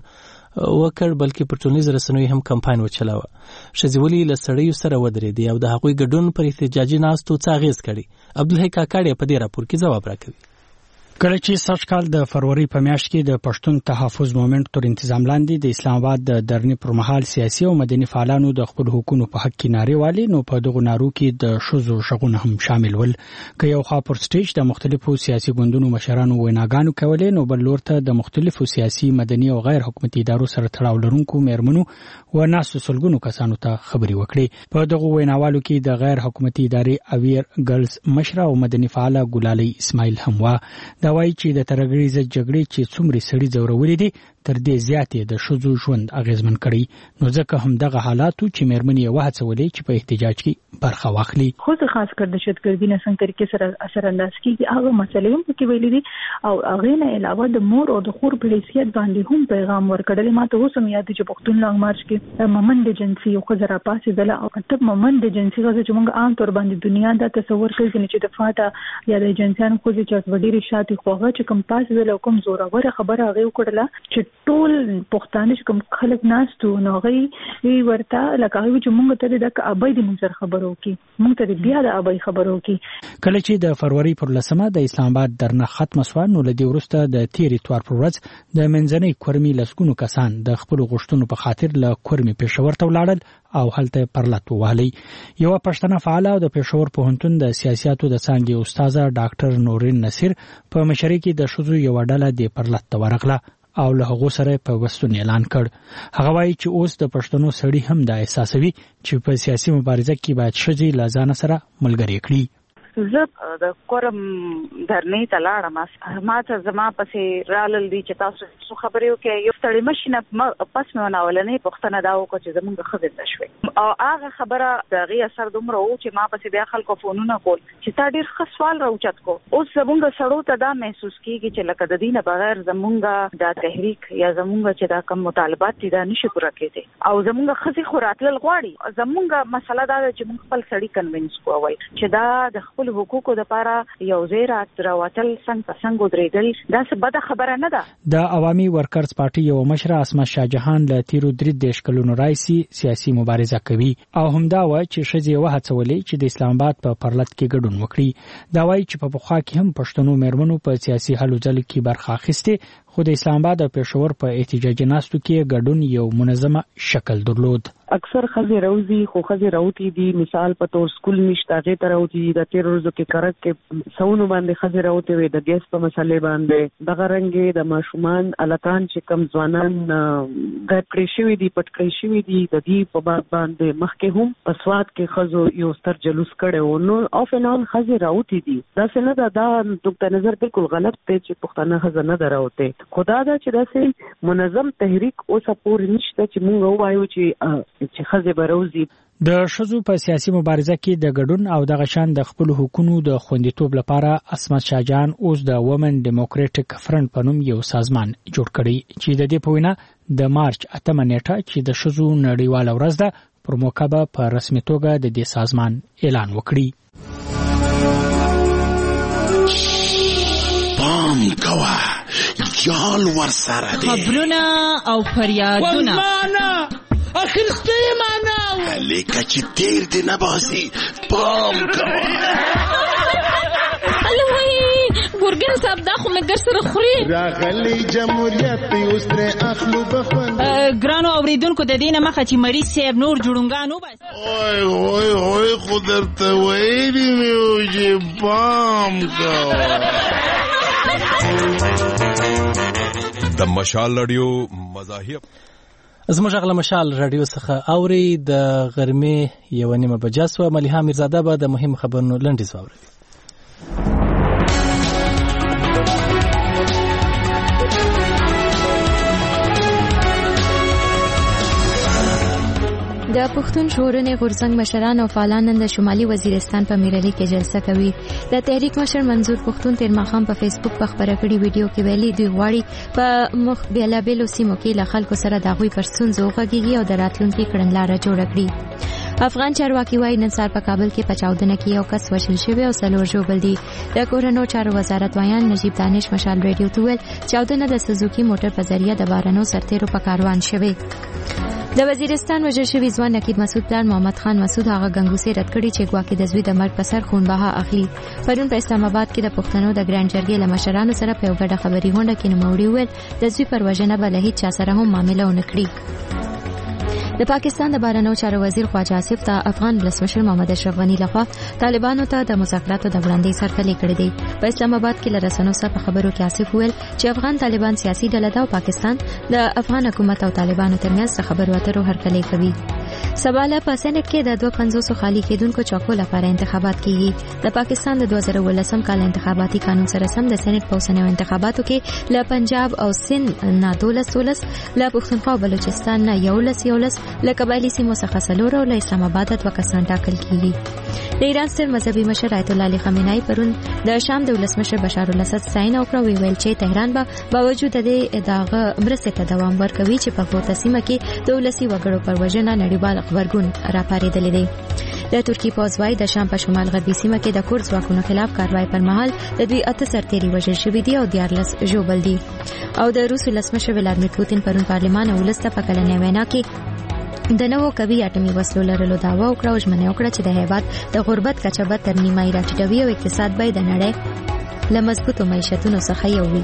وکړ بلکې پر ټولنیز رسنیو هم کمپاین وچلاوه. ښځې ولې له سړیو سره ودرېدې او د هغوی ګډون پر احتجاجي ناستو څه اغېز کړی؟ عبدالحی کاکړ په دې راپور کې ځواب راکوي. کله چې سږ کال د فروری په میاشت کې د پښتون تحفظ مومنت تر تنظیم لاندې د اسلام آباد د درنې پر مهال سیاسي او مدني فعالانو د خپل حقوقو په حق کې نارې والي نو په دغه نارو کې د شذو شغونه هم شامل ول. که یو خوا پر سټیج د مختلفو سیاسي ګوندونو مشرانو ویناګانو کولې نو بل لور ته د مختلفو سیاسي مدني او غیر حکومتي ادارو سره تړاو لرونکو میرمنو و ناسو سلګونو کسانو ته خبري وکړي. په دغه ویناوالو کې د غیر حکومتي ادارې اویر ګرلز مشره او مدني فعال ګلالي اسماعیل هم وا. دا وایي چې د ترګریزه جګړې چې څومره سړي زورولې دي تر دې زیاتې د شذو ژوند اغیزمن کړي نو ځکه هم دغه حالاتو چې میرمنې وهڅولې چې په احتجاج کې برخه واخلي. خو خاص کر د شتګردي نه څنګه طریقې سره اثر انداز کیږي هغه مسلې هم کې ویلې دي او هغه نه علاوه د مور او د خور په حیثیت باندې هم پیغام ورکړل. ماته اوس هم یاد چې پښتون لانګ مارچ کې ممند جنسي او خزر پاسې دله او کتب ممند جنسي غوښه چې موږ عام طور باندې دنیا دا تصور کوي چې د فاټا یا د جنسيان خو چې وړي شاتي خوغه چې کوم پاسې دله کوم زوره خبره هغه وکړه چې ټول پښتانه کوم خلک ناستو نو غي ورته لکه چې موږ ته د ابای د منظر خبرو کې موږ ته بیا د ابای خبرو کې. کله چې د فروری پر لسمه د اسلام آباد درنه ختم شو نو لدی ورسته د تیری توار پر ورځ د منځنۍ کورمې لسګونو کسان د خپل غشتونو په خاطر له کورمې پېښور ته ولاړل او هلته پرلط وهلي. یو پښتنه فعال او د پېښور پوهنتون د سیاستو د څانګې استاد ډاکټر نورین نصیر په مشرۍ کې د شذو یو ډله د پرلط ورغله او له هغه سره په وستون اعلان کړ. هغه وایي چې اوس د پښتنو سړي هم د احساسوي چې په سیاسي مبارزه کې باید ښځې له ځان سره ملګری کړي. زه د کورم درنې ته لاړم ما ته زما پسې رالل دي چې تاسو څه خبرې وکړئ یو ستړي مشینه پس مې وناولنې پښتنه دا وکړه چې زمونږ ښځې ته شوې او هغه خبره د هغې اثر دومره و چې ما پسې بیا خلکو فونونه کول چې تا ډېر ښه سوال راوچت کو. اوس زمونږ سړو ته دا محسوس کېږي چې لکه د دې نه بغیر زمونږ دا تحریک یا زمونږ چې دا کوم مطالبات دي دا نشي پوره کېدی او زمونږ ښځې خو راتلل غواړي. زمونږ مسله دا ده چې موږ خپل سړي کنوینس کوو چې دا د خپل حقوقو لپاره یو ځای راوتل څنګه ودرېدل دا څه بده خبره نه ده. د عوامي ورکرز پارټي یو مشره اسمت شاه جهان له تیرو 3 کلونو راځي سیاسي مبارزه کوي او همدا وایي چې ښځې وهڅولې چې د اسلام آباد په پرلط کې ګډون وکړي. دا وایي چې په پخوا کې هم پښتنو میرمنو په سیاسي هلو ځلو کې برخه اخیسته خو د اسلام آباد او پېښور په احتجاجي ناستو کې ګډون یو منظمه شکل درلود. اکثر خزې راوځي خو خزې راوتی دي مثال په تور سکول نشته هغه ته راوتی دي د 13 ورځو کې کرک کې سونو باندې خزې راوتی وي د ګیس په مسلې باندې دغه رنګ د ماشومان الکان چې کم ځوانان غیب کړی شوی دي پټ کړی شوی دي د دې په باب باندې مخکې هم په سواد کې خزو یو ستر جلوس کړي نو اف ان اول خزې راوتی دي دا څنګه دا نقطه نظر بالکل غلط دی چې پښتانه خزه نه دراوته خدا دا چې داسې منظم تحریک اوس پور نشته چې مونږ وایو چې خزه بروزي. د شذو په سیاسي مبارزه کې د ګډون او د غشان د خپل حقوقو د خوندیتوب لپاره اسمت شاجان اوس د وومن ډیموکراټک فرنٹ په نوم یو سازمان جوړ کړی چې د دې په وینا د مارچ 8 نیټه چې د شذو نړیواله ورځ ده پر موقع په رسمي توګه د دې سازمان اعلان وکړي. پام کوه جنجال ورسره دی. خبرونه او فریادونه اخر ستې معنا لیکه چې تیر دی نه باسي پام کوه. ګورګین صاحب دا خو مګر سره خوري. راغلی جمهوریت اوس ترې اخلو بخون. ګرانو اوریدونکو د دې نه مخه چې مریض صاحب نور جوړونګان وباسي. اوی خو درته ویلي مې و چې پام کوه. د مشال رادیو مزاحیه زموږ غله مشال رادیو څخه اوري د غرمې 1:30 بجې سو مليحه میرزاده به د مهم خبرونو لنډیز واوري. د پښتون ژغورنې غورځنګ مشران او فعالان نن د شمالي وزیرستان په میرالي کې جلسه کوي. د تحریک مشر منظور پښتون تیر ماښام په فیسبوک په خبره کړي ویډیو کې ویلي دوی غواړي په مخ بیلابیلو سیمو کې له خلکو سره د هغوی پر ستونزو وغږیږي او د راتلونکي کړنلاره جوړه کړي. افغان چارواکي وايي نن سهار په کابل کې په چاودنه کې یو کس وژل شوی او 4 ژوبل دي. د کورونو چارو وزارت وایان نجیب دانش مشال رادیو ته ویل چاودنه د سوزوکی موټر په ذریعہ د بارانو سرتیرو په کاروان شوی. د وزیرستان وزیر شوی ځوان نقیب مسعود پلار محمد خان مسعود هغه غنګوسې رد کړي چې ګواکې د زوی د مرګ په سر خون بها اخلي. پرون په اسلام آباد کې د پښتنو د ګرانډ جرګې له مشرانو سره په یو ګډه خبري غونډه کې نوموړي وویل د زوی پر وژنه به له هیڅ چا سره هم معامله ونه کړي. د پاکستان د بهرنیو چارو وزیر خواجه آصف ته افغان ولسمشر محمد اشرف غنی لخوا طالبانو ته د مذاکراتو د وړاندیز هرکلی کړی دی. په اسلام آباد کې له رسنیو سره په خبرو کې آصف وویل چې افغان طالبان سیاسي ډله ده او پاکستان د افغان حکومت او طالبانو ترمنځ خبرو اترو هرکلی کوي. سباله په سېنات کې د 250 خالی کېدونکو چوکو لپاره انتخابات کیږي. د پاکستان د 2018 کال انتخاباتي قانون سره سم د سېنات په اوسنیو انتخاباتو کې له پنجاب او سند نه 12 له پښتونخوا او بلوچستان نه 11 له قبایلی سیمو څخه 4 او له اسلام آباد 2 کسان ټاکل کیږي. د ایران ستر مذهبي مشر آیت الله علی خامنه‌ای پرون د شام د ولسمشر بشار الاسد ستاینه وکړه ویل چې تهران به باوجود د دغه مرستې ته دوام ورکوي چې په کومه سیمه کې د ولسی وګړو پر وژنه نړیوال خبرګون راپاریدلې دی. د ترکی پوځ وايي د شام په شمال غربي سیمه کې د کورد ځواکونو خلاف کاروایی پر مهال د دوی 8 سرتیري وژل شوي دي او 14 ژوبل دي. او د روس ولسمشر ولادیمیر پوتین پرون پارلمان ولسته په کلنۍ وینا کې د نوو قوي اټومي وسلو لرلو دعوا وکړه او ژمنه وکړه چې د هیواد د غربت کچه به تر نیمایي راټیټوي او اقتصاد به د نړۍ له مضبوطو معیشتونو څخه یو وي.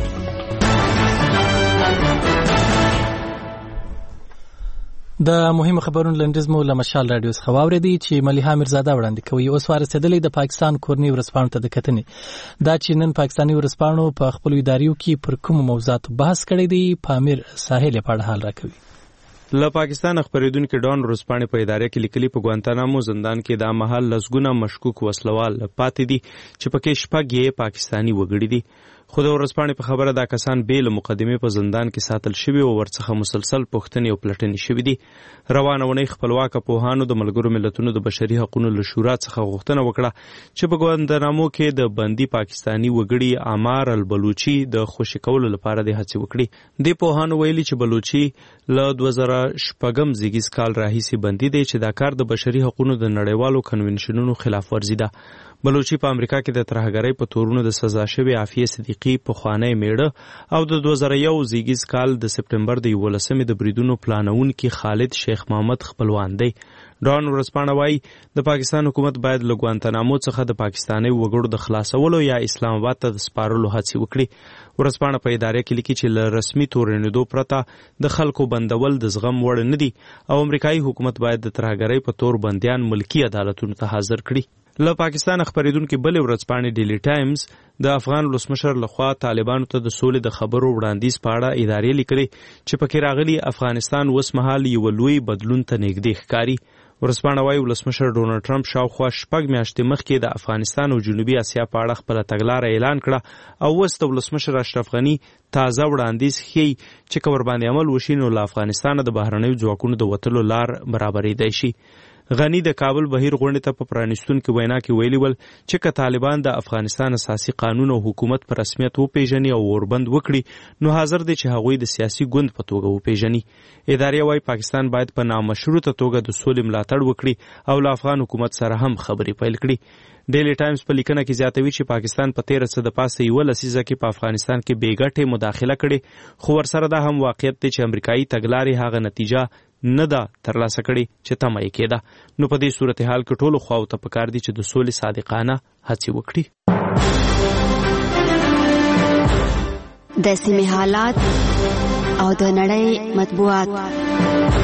د مهم خبرونو لنډیز مو له مشال رادیو څخه واورېدي چې مليحه میرزاده وړاندې کوي. اوس ورسېدلې د پاکستان کورنۍ ورځپاڼو ته د کتنې دا چې نن پاکستاني ورځپاڼو په خپل اداریو کې پر کوم موضوعات بحث کړی دی. پامیر ساحل په اړه حال راکوي. له پاکستان خبرېدونکو ډان ورځپاڼې په اداره کې لیکلي په ګوانتانامو زندان کې دا مهال لسګونه مشکوک وسلوال پاتې دي چې پکې شپږ یې پاکستاني وګړي دي. خو د ورځپاڼې په خبره دا کسان بې له مقدمې په زندان کې ساتل شوي او ورڅخه مسلسل پوښتنې او پلټنې شوي دي. روانه اونۍ خپلواکه پوهانو د ملګرو ملتونو د بشري حقوقو له شورا څخه غوښتنه وکړه چې په ګوانتانامو کې د بندي پاکستاني وګړي عمار البلوچي د خوشي کولو لپاره د هڅې وکړي. د پوهانو ویلي چې بلوچي له 2006 زیږیز کال راهیسې بندي دی چې دا کار د بشري حقوقو د نړیوالو کنونشنونو خلاف ورزي ده. بلوچي په امریکا کې د ترهګرۍ په تورونو د سزا شوی عافیه صدیقی پخوانی میړه او د 2001 زیږیز کال د سپټمبر د 11 د بریدونو پلانونکي خالد شیخ محمد خپلوان دی. ډان ورځپاڼه وايي د پاکستان حکومت باید له ګوانتانامو څخه د پاکستاني وګړو د خلاصولو یا اسلام آباد ته د سپارلو هڅې وکړي. ورځپاڼه په اداره کې لیکي چې له رسمي تورنېدو پرته د خلکو بندول د زغم وړ نه دي او امریکایي حکومت باید د ترهګرۍ په تور بندیان ملکی عدالتونو ته حاضر کړي. له پاکستان خبرېدونکو بلې ورځپاڼې ډیلی ټایمز د افغان ولسمشر لخوا طالبانو ته د سولې د خبرو وړاندیز په اړه ادارې لیکلي چې پکې راغلي افغانستان اوس مهال یو لوی بدلون ته نږدې ښکاري. ورځپاڼه وايي ولسمشر ډونالډ ټرمپ شاوخوا 6 میاشتې مخکې د افغانستان او جنوبي اسیا په اړه خپله تګلاره اعلان کړه او اوس د ولسمشر اشرف غني تازه وړاندیز ښیي چې که ورباندې عمل وشي نو له افغانستانه د بهرنیو ځواکونو د وتلو لار برابرېدای شي. غنی د کابل بهیر غونډې ته په پرانیستونکې وینا کې ویلي ول چې که طالبان د افغانستان اساسي قانون او حکومت په رسمیت وپیژني او وربند وکړي نو حاضر دی چې هغوی د سیاسي ګوند په توګه وپیژني. ادارې وايي پاکستان باید په نامشروطه توګه د سولې ملاتړ وکړي او له افغان حکومت سره هم خبرې پیل کړي. ډیلی ټایمز په لیکنه کې زیاتوي چې پاکستان په 13 څه د پاسه 11 لسیزه کې په افغانستان کې بېګټې مداخله کړې، خو ورسره دا هم واقعیت دی چې امریکایي تګلارې هغه نتیجه نه ده ترلاسه کړې چې تمه یې کېده. نو په دې صورتحال کې ټولو خواو ته پکار دي چې د سولې صادقانه هڅې وکړي. د سیمې حالات او د نړۍ مطبوعات.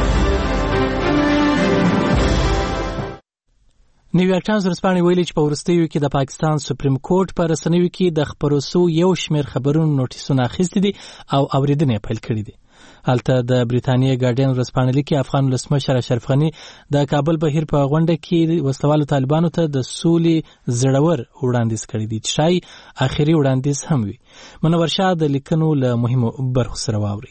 نیویارک ټایمز ورځپاڼې ویلي چې په وروستیو کې د پاکستان سپریم کورټ په رسنیو کې د خپرو سوو یو شمېر خبرونو نوټیسونه اخیستي دي او اورېدنې پیل کړي دي. هلته د بریتانیا ګارډین ورځپاڼه لیکي افغان ولسمشر اشرف غني د کابل بهیر په غونډه کې وسلوالو طالبانو ته د سولې زړور وړاندیز کړی دی چې شاید آخري وړاندیز هم وي. منور شاه د لیکنو له مهمو برخو سره واوري.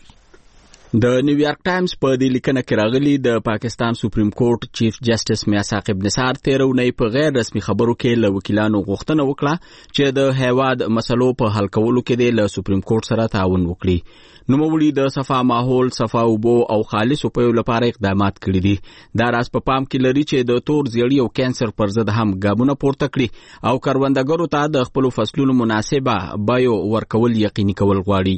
د نیویارک ټایمز په دې لیکنه کې راغلي د پاکستان سپریم کورټ چیف جسټس میاں ثاقب نثار تیرونی په غیر رسمي خبرو کې له وکیلانو غوښتنه وکړه چې د هیواد مسلو په حل کولو کې د سپریم کورټ سره تعاون وکړي. نوموړي د صفا ماحول، صفا اوبو او خالص اوبو لپاره اقدامات کړي دي. دا راز په پام کې لري چې د تور زیړی او کانسر پر ضد هم ګامونه پورته کړي او کروندګرو ته د خپل فصلونو مناسبه بایو ورکول یقیني کول غواړي.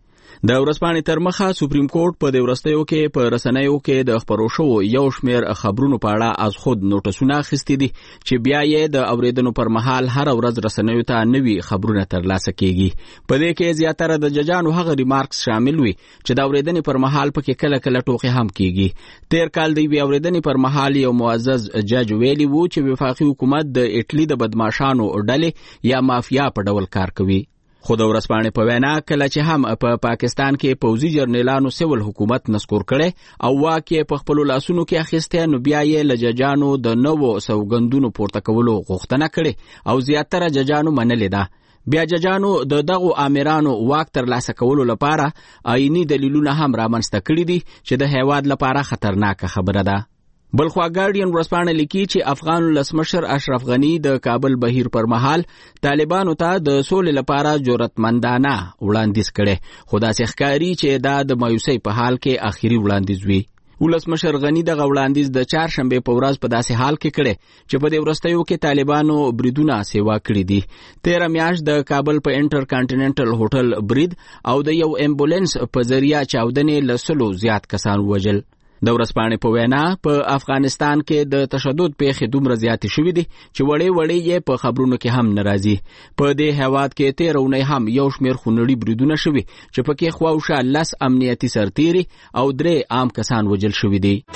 د ورځپاڼې تر مخه سپریم کورټ په دې وروستیو کې په رسنیو کې د خبرو شوو یو شمېر خبرونو په اړه از خود نوټسونه اخیستي دي چې بیا یې د اوریدنو پر مهال هر ورځ رسنیو ته نوي خبرونه ترلاسه کیږي. په دې کې زیاتره د ججانو هغه ریمارکس شامل وي چې د اوریدنې پر مهال پکې کله کله ټوکې هم کیږي. تیر کال د یوې اوریدنې پر مهال یو معزز جج ویلي وو چې وفاقي حکومت د اټلی د بدمعشانو ډلې یا مافیا په ډول کار کوي. خو د ورځپاڼې په وینا کله چې هم په پاکستان کې پوځي جرنیلانو سیول حکومت نسکور کړي او واک یې په خپلو لاسونو کې اخیستی نو بیا یې له ججانو د نوو سوګندونو پورته کولو غوښتنه کړې او زیاتره ججانو منلې ده. بیا ججانو د دغو آمرانو واک ترلاسه کولو لپاره آئینی دلیلونه هم رامنځته کړي دي چې د هیواد لپاره خطرناکه خبره ده. بلخوا ګارډین ورځپاڼه لیکي چې افغان ولسمشر اشرف غني د کابل بهیر پر مهال طالبانو ته د سولې لپاره جرأتمندانه وړاندیز کړي، خو داسې ښکاري چې دا د مایوسۍ په حال کې آخري وړاندیز وي. ولسمشر غني دغه وړاندیز د چهارشنبې په ورځ په داسې حال کې کړي چې په دې وروستیو کې طالبانو بریدونه سیوا کړي دي. 13 میاشت د کابل په انټر کانټیننټل هوټل برید او د یو امبولانس په ذریعہ چاودنې له 100 زیات کسان وژل. د ورځپاڼې په وینا په افغانستان کې د تشدد پیښې دومره زیاتې شوې دي چې وړې یې په خبرونو کې هم ناراضي. په دې هیواد کې 13 اونۍ هم یو شمېر خونړي بریدونه شوي چې پکې خواوشا 10 امنیتي سرتیري او 3 عام کسان وژل شوي دي.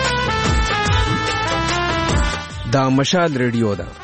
دا مشال ریډیو ده.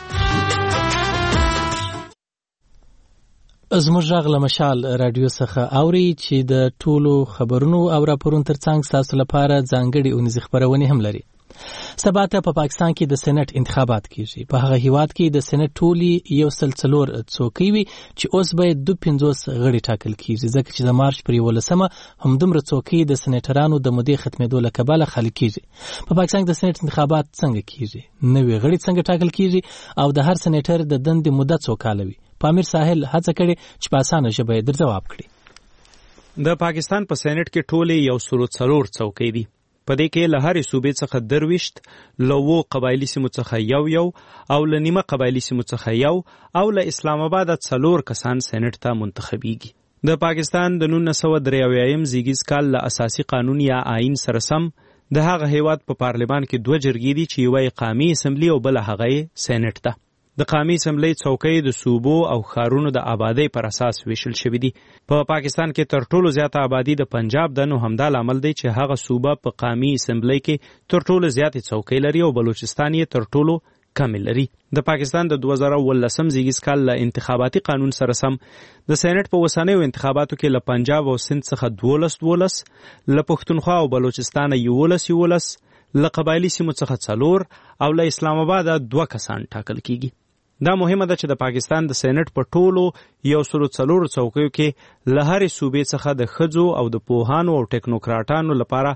زموږ غږ له مشال رادیو څخه اوري چې د ټولو خبرونو او راپورونو ترڅنګ ستاسو لپاره ځانګړي اونیزې خبرونه هم لري. سبا ته په پاکستان کې د سېنات انتخابات کیږي. په هغه هیواد کې د سېنات ټولي 104 څوکۍ وي چې اوس به 250 غړي ټاکل کیږي ځکه چې د مارچ پر 11مه همدومره څوکۍ د سېناترانو د مودې ختمېدو له کبله خالي کیږي. په پاکستان کې د سېنات انتخابات څنګه کیږي؟ نوې غړي څنګه ټاکل کیږي او د هر سېناتر د دندې مدت څو کاله وي؟ پامیر ساحل هڅه کړې چې په اسانه ژبه یې در جواب کړي. د پاکستان په سېنات کې ټولې 104 څوکۍ دي. په دې کې له هرې صوبې څخه 23 له 2 قبایلي سیمو څخه یو او له نیمه قبایلي سیمو څخه یو او له اسلام آباد 4 کسان سېنات ته منتخبیږي. د پاکستان د 1993 زیږیز کال له اساسي قانون یا آئین سره سم د هغه هیواد په پارلمان کې 2 جرګې دي چې یوه قومي اسمبلی او بل هغه سېنات ده. د قومي اسمبلی څوکۍ د صوبو او ښارونو د آبادی پر اساس ویشل شوي دي. په پاکستان کې تر ټولو زیاته آبادی د پنجاب ده، نو همدا لامل دی چې هغه صوبه په قومي اسمبلی کې تر ټولو زیاتې څوکۍ لري او بلوچستان یې تر ټولو کمې لري. د پاکستان د 2018 زیږیز کال له انتخاباتي قانون سره سم د سېنات په اوسنیو انتخاباتو کې له پنجاب او سند څخه 12 له پښتونخوا او بلوچستان 11 له قبایلي سیمو څخه 4 او له اسلام آباد 2 کسان ټاکل کیږي. دا مهمه ده چې د پاکستان د سېنات په ټولو 104 څوکیو کې له هرې صوبې څخه د ښځو او د پوهانو او ټیکنوکراټانو لپاره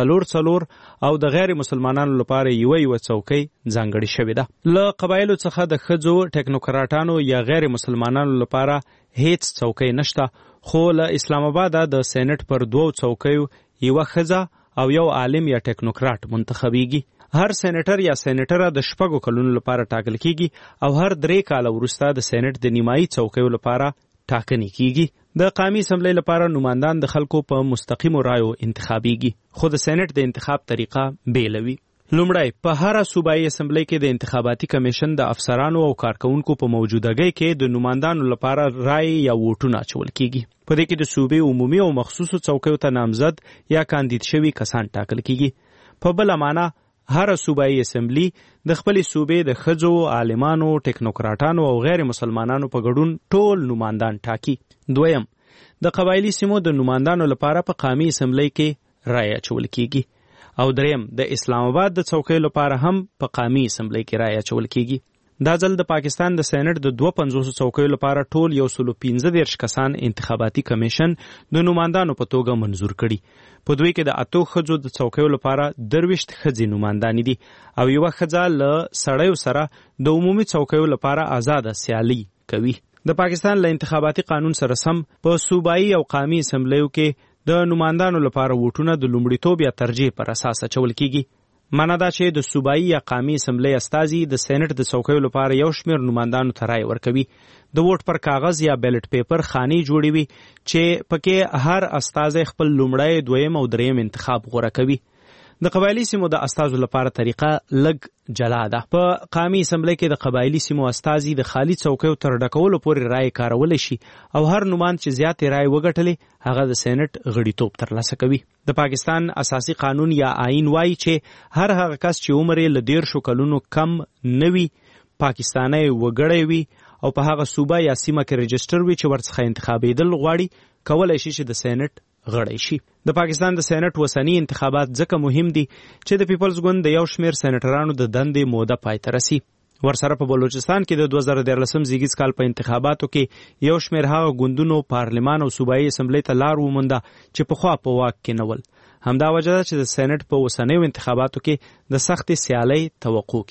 4 او د غیر مسلمانانو لپاره یو څوکۍ ځانګړې شوې ده. له قبایلو څخه د ښځو، ټیکنوکراټانو یا غیر مسلمانانو لپاره هیڅ څوکۍ نشته، خو له اسلام آباد د سېنات پر 2 څوکیو یو ښځه او یو عالم یا ټیکنوکراټ منتخبیږي. هر سېنیټر یا سېنیټره د 6 کلونو لپاره ټاکل کیږي او هر 3 کاله وروسته د سېنات د نیمایي څوکیو لپاره ټاکنې کیږي. د قومي اسمبلی لپاره نمائندان د خلکو په مستقیمو رایو انتخابیږي، خو د سېنات د انتخاب طریقه بیلوي. لومړی په هر صوبایي اسمبلی کې د انتخاباتي کمیشن د افسرانو او کارکونکو په موجودګۍ کې د نمائندانو لپاره رای یا ووټونه اچول کیږي. په دې کې د صوبې عمومي او مخصوصو څوکیو ته نامزد یا کاندید شوي کسان ټاکل کیږي. په بله معنا هر صوبایي اسمبلی د خپلې صوبې د ښځو، عالمانو، ټیکنوکراټانو او غیر مسلمانانو په ګډون ټول نمائندان ټاکي. دویم، د قبایلي سیمو د نمائندانو لپاره په قومي اسمبلی کې رای اچول کیږي. او دریم، د اسلام آباد د څوکۍ لپاره هم په قومي اسمبلی کې رای اچول کیږي. دا ځل د پاکستان د سېنات د 52 څوکیو لپاره ټول 115 کسان انتخاباتي کمیشن د نمائندانو په توګه منظور کړي. په دوی کې د 8 ښځو د څوکیو لپاره 23 ښځې نمائندانې دي او یو ښځه له سړیو سره د عمومي څوکیو لپاره آزاده سیالي کوي. د پاکستان له انتخاباتي قانون سره سم په صوبایي او قومي اسمبلیو کې د نمائندانو لپاره ووټونه د لومړیتوب یا ترجیح پر اساس اچول کیږي. معنا دا چې د صوبایي یا قومي اسمبلی استازي د سېنات د څوکیو لپاره یو شمېر نمائندانو ته رای ورکوي. د ووټ پر کاغذ یا بیلټ پیپر خانې جوړوي چې پکې هر استازی خپل لومړی، دویم او دریم انتخاب غوره کوي. د قبایلي سیمو د استازو لپاره طریقه لږ جلا ده. په قومي اسمبلی کې د قبایلي سیمو استازي د خالي څوکیو تر ډکولو پورې رای کارولی شي او هر نمائند چې زیاتې رای وګټلې هغه د سېنات غړیتوب ترلاسه کوي. د پاکستان اساسي قانون یا آئین وایي چې هر هغه کس چې عمر یې له 13 کلونو کم نه وي، پاکستانی وګړی وي او په هغه صوبه یا سیمه کې رجسټر وي چې ورڅخه انتخابېدل غواړي، کولی شي چې د سېنات غړی شي. د پاکستان د سېنات وسنی انتخابات ځکه مهم دي چې د پیپلز ګوند د یو شمېر سېنیټرانو د دندې موده پای ته رسي. ورسره په بلوچستان کې د 2013 زیږیز کال په انتخاباتو کې یو شمېر هغه ګوندونو پارلمان او صوبایي اسمبلی ته لار ومونده چې پخوا په واک کې نه ول. همدا وجه ده چې د سېنات په وسنیو انتخاباتو کې د سختې سیالۍ توقع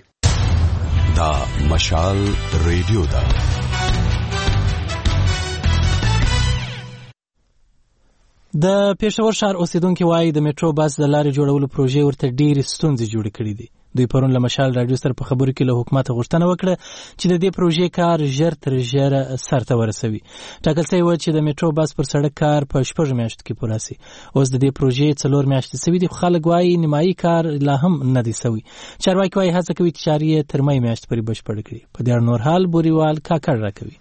کیږي. دا مشال ریډیو ده. د پېښور ښار اوسیدونکو وایي د میټرو بس د لارې جوړولو پروژې ورته ډېرې ستونزې جوړې کړې دي. دوی پرون له مشال راډیو سره په خبرو کې له حکومت غوښتنه وکړه چې د دې پروژې کار ژر تر ژره سرته ورسوي. ټاکل شوی و چې د میټرو بس پر سړک کار په 6 میاشتو کې پوره شي. اوس د دې پروژې 4 میاشتې شوي دي، خو خلک وایي نیمایي کار لا هم نه دی شوی. چارواکي وایي هڅه کوي چې چارې یې تر مې میاشتې پورې بشپړ کړي. په دې اړه نور حال بوریوال کاکړ راکوي.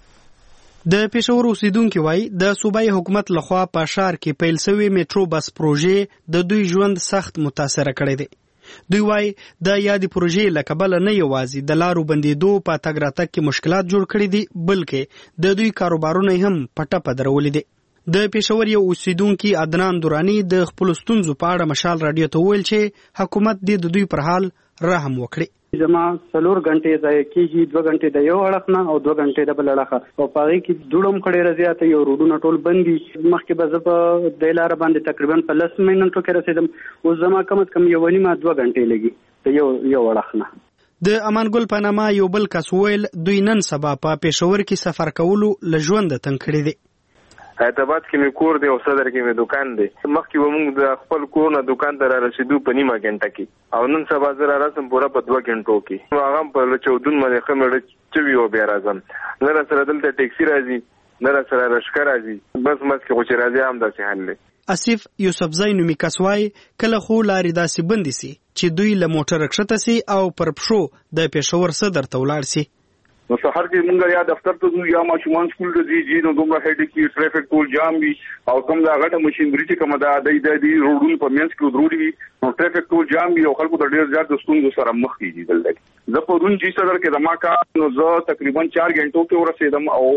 د پېښور اوسیدونکو وایي د صوبایي حکومت لخوا په ښار کې پیل شوی میټرو بس پروژې د دوی ژوند سخت متاثر کړی دی. دوی وایي د یادې پروژې له کبله نه یوازې د لارو بندېدو په تګ راتګ کې مشکلات جوړ کړي دي، بلکې د دوی کاروبارونه هم په ټپه درولي دي. د پېښور یو اوسیدونکي عدنان دورانی د خپل ستونزو په اړه مشال راډیو ته وویل چې حکومت دې د دوی پر حال رحم وکړي. زما 4 غنټې ځای کېږي، 2 غنټې د یو اړخ نه او 2 غنټې د بل اړخ، او په هغې کې دوړم کړی رضیاته یو روډونه ټول بند دي. مخکې به زه په دې لاره باندې تقریبا په 10 منټو کې رسېدم، اوس زما کم از کم 1.5-2 غنټې لګي د یو اړخ نه. د امانګل په نامه یو بل کس ویل دوی نن سبا په پېښور کې سفر کولو له ژونده تنګ کړي دي. حیدرآباد کې مې کور دی او صدر کې مې دکان دی. مخکې به موږ د خپل کور نه دکان ته را رسېدو په 1.5 غنټه کې، او نن سبا زه را رسم پوره په 2 غنټو کې. هغه هم په چودون باندې ښه مېړه چوي او بیا راځم. نه را سره دلته ټیکسي راځي، نه را سره رشکه راځي، بس مس کې خو چې راځي هم داسې حل دی. اسیف یوسفزی نومي کس وایي کله خو لارې داسې بندې سي چې دوی له موټر کښته سي او پر پښو د پېښور صدر ته ولاړ سي. نو سحر کې مونږ یا دفتر ته ځو یا ماشومان سکول ته ځي، نو دومره هډ کې ټریفیک ټول جام وي او کوم دا غټه ماشينري چې کومه دا د روډونو په منځ کې ودرولي وي، نو ټریفیک ټول جام وي او خلکو ته ډېر زیات د ستونزو سره مخ کیږي. دلته زه په دون جی صدر کې دما کا نو زه تقریبا 4 غنټو کې ورسېدم او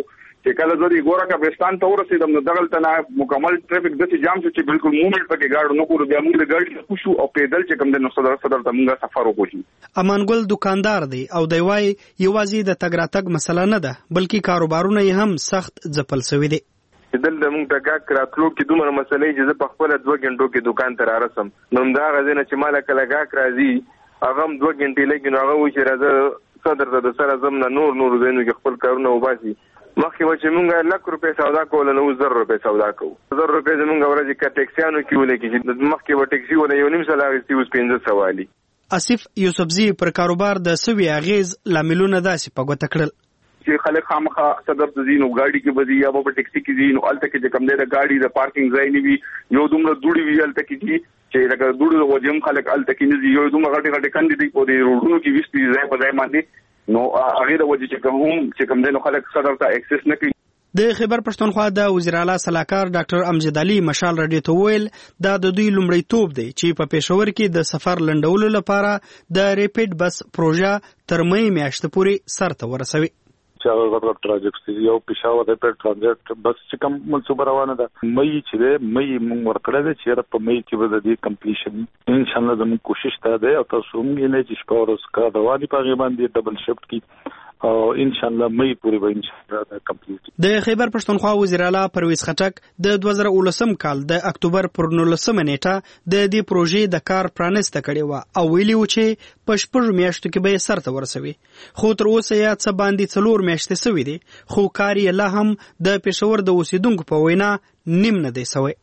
چې کله زه د ګورا کبرستان ته ورسېدم نو دغلته نه مکمل ټریفیک داسې جام شو چې بالکل مومنټ پکې گاډو نه کولو. بیا موږ د ګاډي نه کوشو او پیدل چې کوم د صدر ته موږ سفر وکړو. امانګل دکاندار دی او دی وايي یوازې د تګ راتګ مسله نه ده بلکې کاروبارونه یې هم سخت ځپل شوي دي. دلته موږ ته ګاک راتلو کې دومره مسلې چې زه په خپل 2 غنټو کې دکان ته رارسم نو دا غزنه چې مال کله ګاک راځي هغه 2 غنټې لګي نو هغه و چې راځه صدر ته د سره زمنا نور زینو کې خپل کارونه وباسي. مخکې و چې موږ لک روپې سودا کول نو 1000 روپې سودا کوو. 1000 روپې زموږ ورځي کا ټیکسیانو کې ولګي چې مخکې و ټیکسي ولا یو نیم سلا غوښتي اوس 1500 والی. اسف یوسفزی پر کاروبار د سوي اغیز لاملونه داسې په ګوته کړل چې خلک خامخا صدر ته ځینو ګاډي کې بځي یا په ټیکسي کې ځینو الته کې کم دی د ګاډي د پارکینګ ځای نیوي یو دومره دوړي وی الته کې چې لکه دوړو د وجم خلک الته کې نه یو دومره غټي کندې دی په دې روډونو کې وستي ځای په ځای باندې نو هغه د وجه چې کم دی نو خلک صدر ته اکسس نه کوي. د خیبر پښتونخوا د وزیر اعلی صلاحکار ډاکټر امجد علي مشال رادیو ته ویل دا د دوی لومړی توپ دی چې په پېښور کې د سفر لنډولو لپاره د ریپیډ بس پروژه تر مې میاشتې پورې سرته ورسوي. چې هغه غټ پروجیکټ دی یو پېښور ریپیډ ترانزیت بس چې کوم منصوبه روانه ده مې چې ده مې موږ ورکړل چې په مې کې به د کمپلیشن ان شاء الله زموږ کوشش ته ده او تاسو هم نه چې شپورس کا رواني په باندې ډبل شفت کی او ان شاء الله مې پوری به ان شاء الله کمپلیټ. د خیبر پښتونخوا وزیر اعلی پرویز خټک د 2019 کال د اکتوبر پر 19 نیټه د دې پروژې د کار پرانسته کړې و او ویلي و چې په 6 میاشتو کې به سرته ورسوي خو تر اوسه یې څه باندې 4 میاشتې سوي دي خو کار یې لا هم د پېښور د اوسیدونکو په وینا نیم نه دی سوی.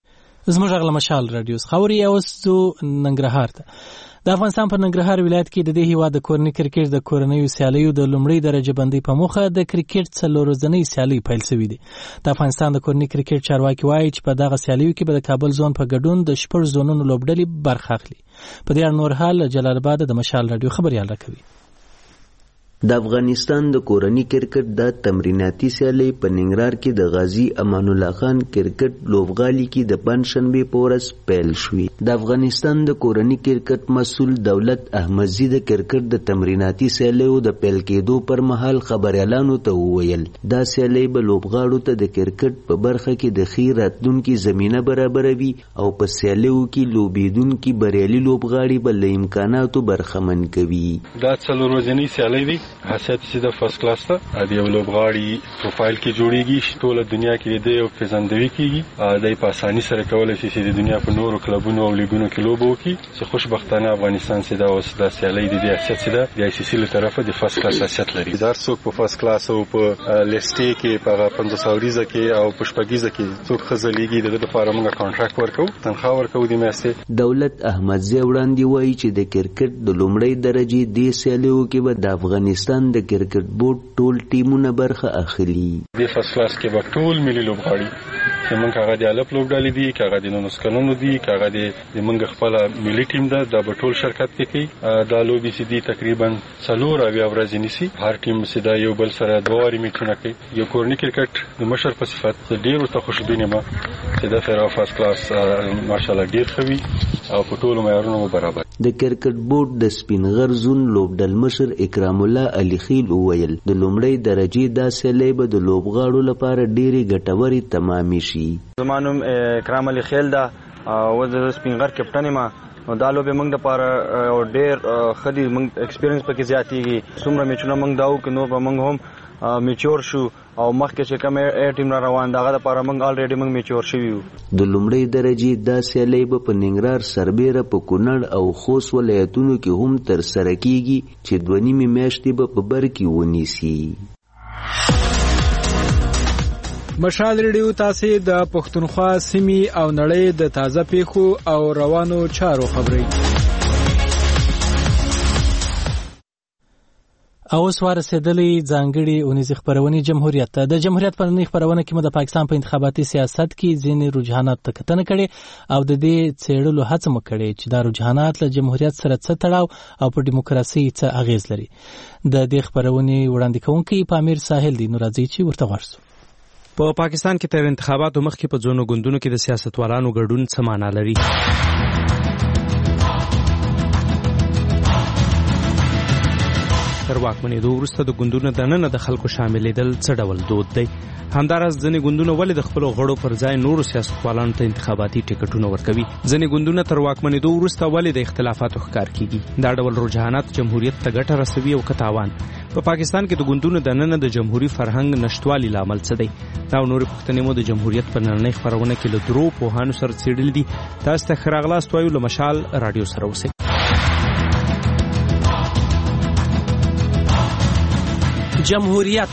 زموږ غل مشال رادیو خوري اوسو ننګرهار ته د افغانستان په ننګرهار ولایت کې د دې هیواد د کورنۍ کرکټ د کورنۍ سیالیو د لومړۍ درجه بندۍ په موخه د کرکټ څلور ورځنۍ سیالي پیل شوې دي. د افغانستان د کورنۍ کرکټ چارواکي وایي چې په دغه سیالیو کې به د کابل زون په ګډون د 6 زونونو لوبډلې برخه اخلي. په دې اړه نور حال جلال آباد د مشال رادیو خبريال راکوي. د افغانستان د کورنۍ کرکټ د تمریناتي سیالۍ په ننګرهار کې د غازی امان الله خان کرکټ لوبغالي کې د پنځشنبه په ورځ پیل شوې. د افغانستان د کورنۍ کرکټ مسؤل دولت احمدزي د کرکټ د تمریناتي سیالیو د پیل کېدو پر مهال خبريالانو ته وویل دا سیالۍ به لوبغاړو ته د کرکټ په برخه کې د ښې راتلونکي زمینه برابروي او په سیالیو کې لوبیدونکي بریالي لوبغاړي به له امکاناتو برخمن کوي. دا څلور ورځنۍ سیالۍ دي حیثیت چې د فرست کلاس ته د یو لوبغاړي پروفایل کې جوړیږي ټول دنیا کې د یو پیژندوي کیږي د په اساني سره کولای شي چې د دنیا په نورو کلبونو او لیګونو کې لوب وکړي چې خوشبختانه افغانستان سي دا اوس د سیالۍ د حیثیت چې د آی سی سی له طرفه د فرست کلاس حیثیت لري. دا څوک په فرست کلاس او په لیسټي کې په 1500 کې او په شپږیزه کې څوک خزلېږي د لپاره موږ کانټراکټ ورکو تنخواه ورکو د میاشتې. دولت احمدزي وړاندې وایي چې د کرکټ د لومړۍ درجه د سیالیو کې به د افغانستان د کرکټ بورډ ټول ټیمونه برخه اخلي. د فرست کلاس کې به ټول ملي لوبغاړي چې موږ هغه د الف لوبډلې دي هغه د 19 کلونو دي هغه د موږ خپل ملي ټیم ده د ټول شرکت کې کوي دا لوبي سي دي تقریبا 4 ورځې نيسي هر ټیم سي دا یو بل سره دواري میټونه کوي. یو کورنۍ کرکټ د مشر په صفت ډیر ورته خوشبینه ما چې د فرست کلاس ماشاءالله ډیر خوي او په ټولو معیارونو برابر. د کرکټ بورډ د سپینغر زون لوبډل مشر اکرام الله علي خیل وویل د لومړۍ درجه دا سیالۍ به د لوبغاړو لپاره ډېرې ګټورې تمامې شي. زما نوم اکرام علي خیل ده او د سپینغر کپټن یم نو دا لوبې موږ لپاره ډېر ښه دي موږ ایکسپیرینس پکې زیاتېږي څومره میچونه موږ دا وکړو نو به موږ هم میچور شو او مخکې چې کوم ټیم را روان دغه لپاره موږ الریډي موږ میچور شوي یو. د لومړۍ درجې دا سیالۍ به په ننګرهار سربیره په کونړ او خوست ولایتونو کې هم ترسره کیږي چې 2.5 میاشتې به په بر کې ونیسي. مشال ریډیو تاسو د پښتونخوا سیمې او نړۍ د تازه پیښو او روانو چارو خبري او سوار سیدلی ځانګړي اونیزي خبرونه جمهوریت د جمهوریت په نړۍ خبرونه کې د پاکستان په انتخاباتي سیاست کې ځینې رجحانات تکتنه کړي او د دې څېړلو هڅه وکړي چې دا رجحانات له جمهوریت سره څه تړاو او په دیموکراسي څه اغیز لري. د دې خبرونه وړاندې کوونکی پامیر ساحل دی نو راځي چې ورته ورسو. په پاکستان کې تر انتخاباتو مخکې په ځونو ګوندونو کې د سیاستوالانو ګډون څه معنا لري؟ تر واکمنېدو وروسته د ګوندونو دننه د خلکو شاملېدل څه ډول دود دی؟ همداراز ځینې ګوندونه ولې د خپلو غړو پر ځای نورو سیاستوالانو ته انتخاباتي ټکټونه ورکوي؟ ځینې ګوندونه تر واکمنېدو وروسته ولې د اختلافاتو ښکار کیږي؟ دا ډول رجحانات جمهوریت ته ګټه رسوي او که تاوان؟ په پاکستان کې د ګوندونو دننه د جمهوریت فرهنګ نشټوالي لامل څه دی؟ دا او نورې پوښتنې مو د جمهوریت په نننۍ خپرونه کې له درو پوهانو سره څېړلې دي. تاسو ته ښه راغلاست وایو له مشال راډیو سره اوسئ. جمهوریت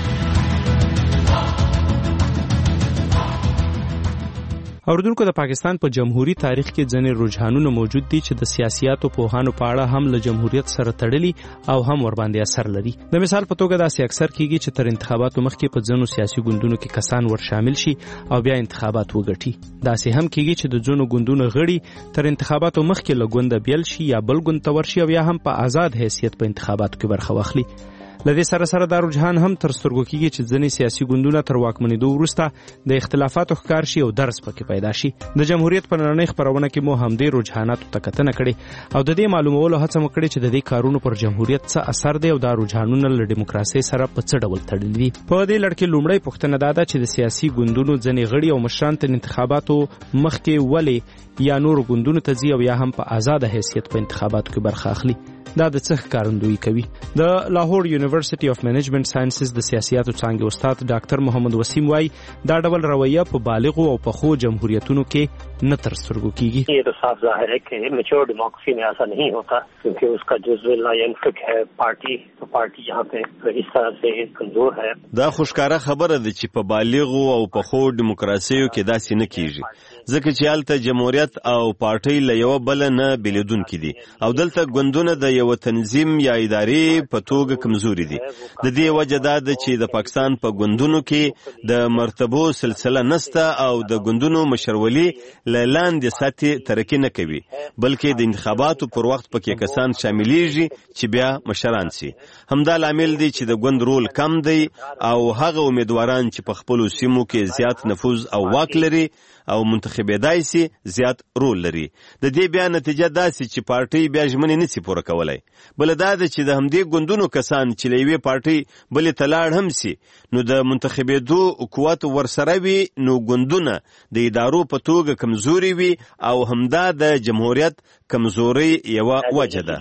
اوردونکو د پاکستان په جمهوریت تاریخ کې ځینې رجحانونه موجود دي چې د سیاسياتو پوهانو په اړه هم له جمهوریت سره تړلي او هم ورباندې اثر لري. د مثال په توګه داسې اکثر کیږي چې تر انتخاباتو مخکې په ځینو سیاسي ګوندونو کې کسان ور شامل شي او بیا انتخابات وګټي. داسې هم کیږي چې د ځینو ګوندونو غړي تر انتخاباتو مخکې له ګونده بیل شي یا بل ګوند ته ورشي او یا هم په آزاد حیثیت په انتخاباتو کې برخه واخلي. لدې سره سره دا رجحان هم تر سترګو کیږي چې ځینې سیاسي ګوندونه تر واکمنېدو وروسته د اختلافاتو ښکار شي او درس پکې پیدا شي. د جمهوریت په نننۍ خپرونه کې مو همدې رجحاناتو ته کتنه کړې او د دې معلومولو هڅه مو کړې چې د دې کارونو پر جمهوریت څه اثر دی او دا رجحانونه له ډیموکراسۍ سره په څه ډول تړلي دي. په دې لړ کې لومړی پوښتنه دا ده چې د سیاسي ګوندونو ځینې غړي او مشران تر انتخاباتو مخکې ولې یا نورو ګوندونو ته ځي او یا هم په آزاد حیثیت په انتخاباتو کې برخه اخلي؟ دا د څه ښکارندویي کوي؟ د لاهور یونیورسيټي اف مینجمنټ ساينسز د سیاسياتو څانګې استاد ډاکټر محمد وسیم وايي دا ډول رویه په بالغو او پخو جمهوریتونو کې نه تر سترګو کیږي. یہ تو صاف ظاہر ہے کہ میچور ڈیموکریسی میں ایسا نہیں ہوتا کیونکہ اس کا جزو لا ينفك ہے پارٹی تو پارٹی یہاں پہ اس طرح سے کمزور ہے. دا خوشکاره خبره ده چې په بالغو او پخو ډیموکراسیو کې داسې نه کیږي ځکه چې هلته جمهوریت او پارټۍ له یوه بله نه بېلېدونکي دي او دلته ګوندونه د یوه تنظیم یا ادارې په توګه کمزوري دي. د دې وجه دا ده چې د پاکستان په ګوندونو کې د مرتبو سلسله نسته او د ګوندونو مشرولي له لاندې سطحې ترقي نه کوي بلکې د انتخاباتو پر وخت پکې کسان شاملیږي چې بیا مشران سي. همدا لامل دی چې د ګوند رول کم دی او هغه امیدواران چې په خپلو سیمو کې زیات نفوذ او واک لري او منتخبېدای سي زیات رول لري. د دې بیا نتیجه داسې چې پارټۍ بیا ژمنې نشي پوره کولی. بله دا ده چې د همدې ګوندونو کسان چې له یوې پارټۍ بلې ته لاړ هم سي نو د منتخبېدو قوت ورسره وي نو ګوندونه د ادارو په توګه کمزوري وي او همدا د جمهوریت کمزوري یوه وجه ده.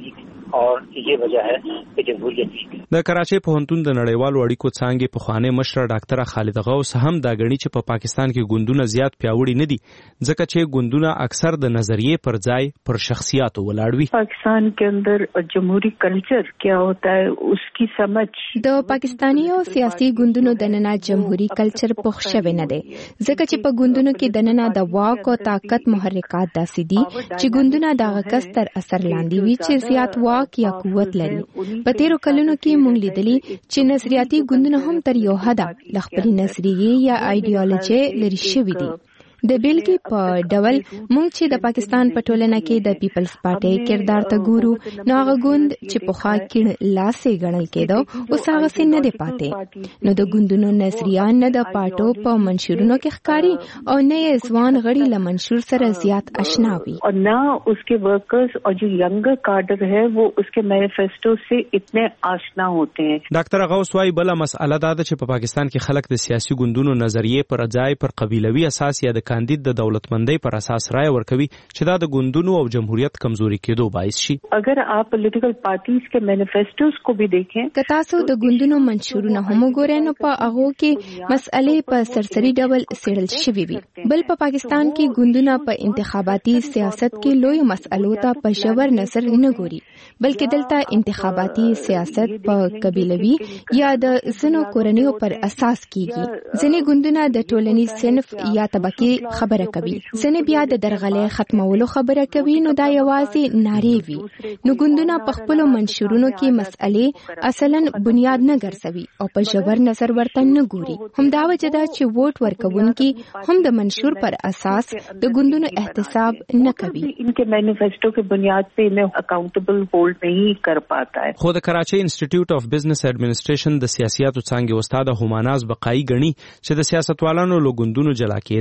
اور یہ وجہ ہے کہ جمهوریت د کراچۍ پوهنتون د نړیوالو اړیکو څانګې پخوانۍ مشره ډاکټره خالده غوث هم دا ګڼي چې په پاکستان کې ګوندونه زیات پیاوړي نه دي ځکه چې ګوندونه اکثر د نظریې پر ځای پر شخصیاتو ولاړ وي. پاکستان کې اندر جمهوری کلچر کیا ہوتا ہے اس کی سمجھ د پاکستاني او سیاسي ګوندونو دننه جمهوری کلچر پوښ شوی نه دی ځکه چې په ګوندونو کې دننه د واک او طاقت محرکات داسې دي چې ګوندونه دغه کس تر اثر لاندې وي چې زیات واک یا قوت لري. په تیرو کلونو کې موږ لیدلي چې نظریاتي ګوندونه هم تر یو حده له خپلې نظریې یا ایډیالوژي لري شوي دي. د بیلګې په ډول موږ چې د پاکستان په ټولنه کې د پیپلز پارټۍ کردار ته ګورو نو هغه ګوند چې پخوا کیڼ لاسې ګڼل کېده اوس هغسې نه دی پاتې. نو د ګوندونو نظریه نه د پارټو په منشورونو کې ښکاري او نه یې ځوان غړي له منشور سره زیات اشنا وي اور نہ اس کے ورکرز اور جو ینگر کارڈر ہے وہ اس کے مینیفیسٹو سے اتنے آشنا ہوتے ہیں. ډاکټر غوث وايي بله مسأله دا ده چې په پاکستان کې خلک د سیاسي ګوندونو نظریې پر ځای پر قبیلوي اساس یا د کاندید د دولتمندۍ پر اساس رائے ورکوي چې دا د ګوندونو او جمهوریت کمزوري کېدو باعث شي. اگر آپ پولیټیکل پارټیز کے مینیفیسٹوز کو بھی دیکھیں که تاسو د ګوندونو منشورونه هم وګورئ نو په هغو کې مسئلې په سرسري ډول څېړل شوي وي. بل په پاکستان کې ګوندونه په انتخاباتي سیاست کې لویو مسئلو ته په ژور نظر نه ګوري بلکې دلته انتخاباتي سیاست په قبیلوي یا د ځینو کورنیو پر اساس کیږي. ځینې ګوندونه د ټولنیز صنف یا طبقې خبره کوي ځینې بیا د درغلۍ ختمولو خبره کوي نو دا یوازې نارې وي. نو ګوندونه په خپلو منشورونو کې مسئلې اصلا بنیاد نه ګرځوي او په ژور نظر ورته نه ګوري. همدا وجه ده چې ووټ ورکوونکي هم د منشور پر اساس د ګوندونو احتساب نه کوي. ان کے مینیفیسٹو کے بنیاد پہ انہیں اکاؤنٹیبل ہولڈ نہیں کر پاتا ہے. خو د کراچۍ انسټیټیوټ اف بزنس ایڈمنسټریشن د سیاسياتو څانګې استاد هماناز بقایي ګڼي چې د سیاستوالانو له ګوندونو جلا کېدل او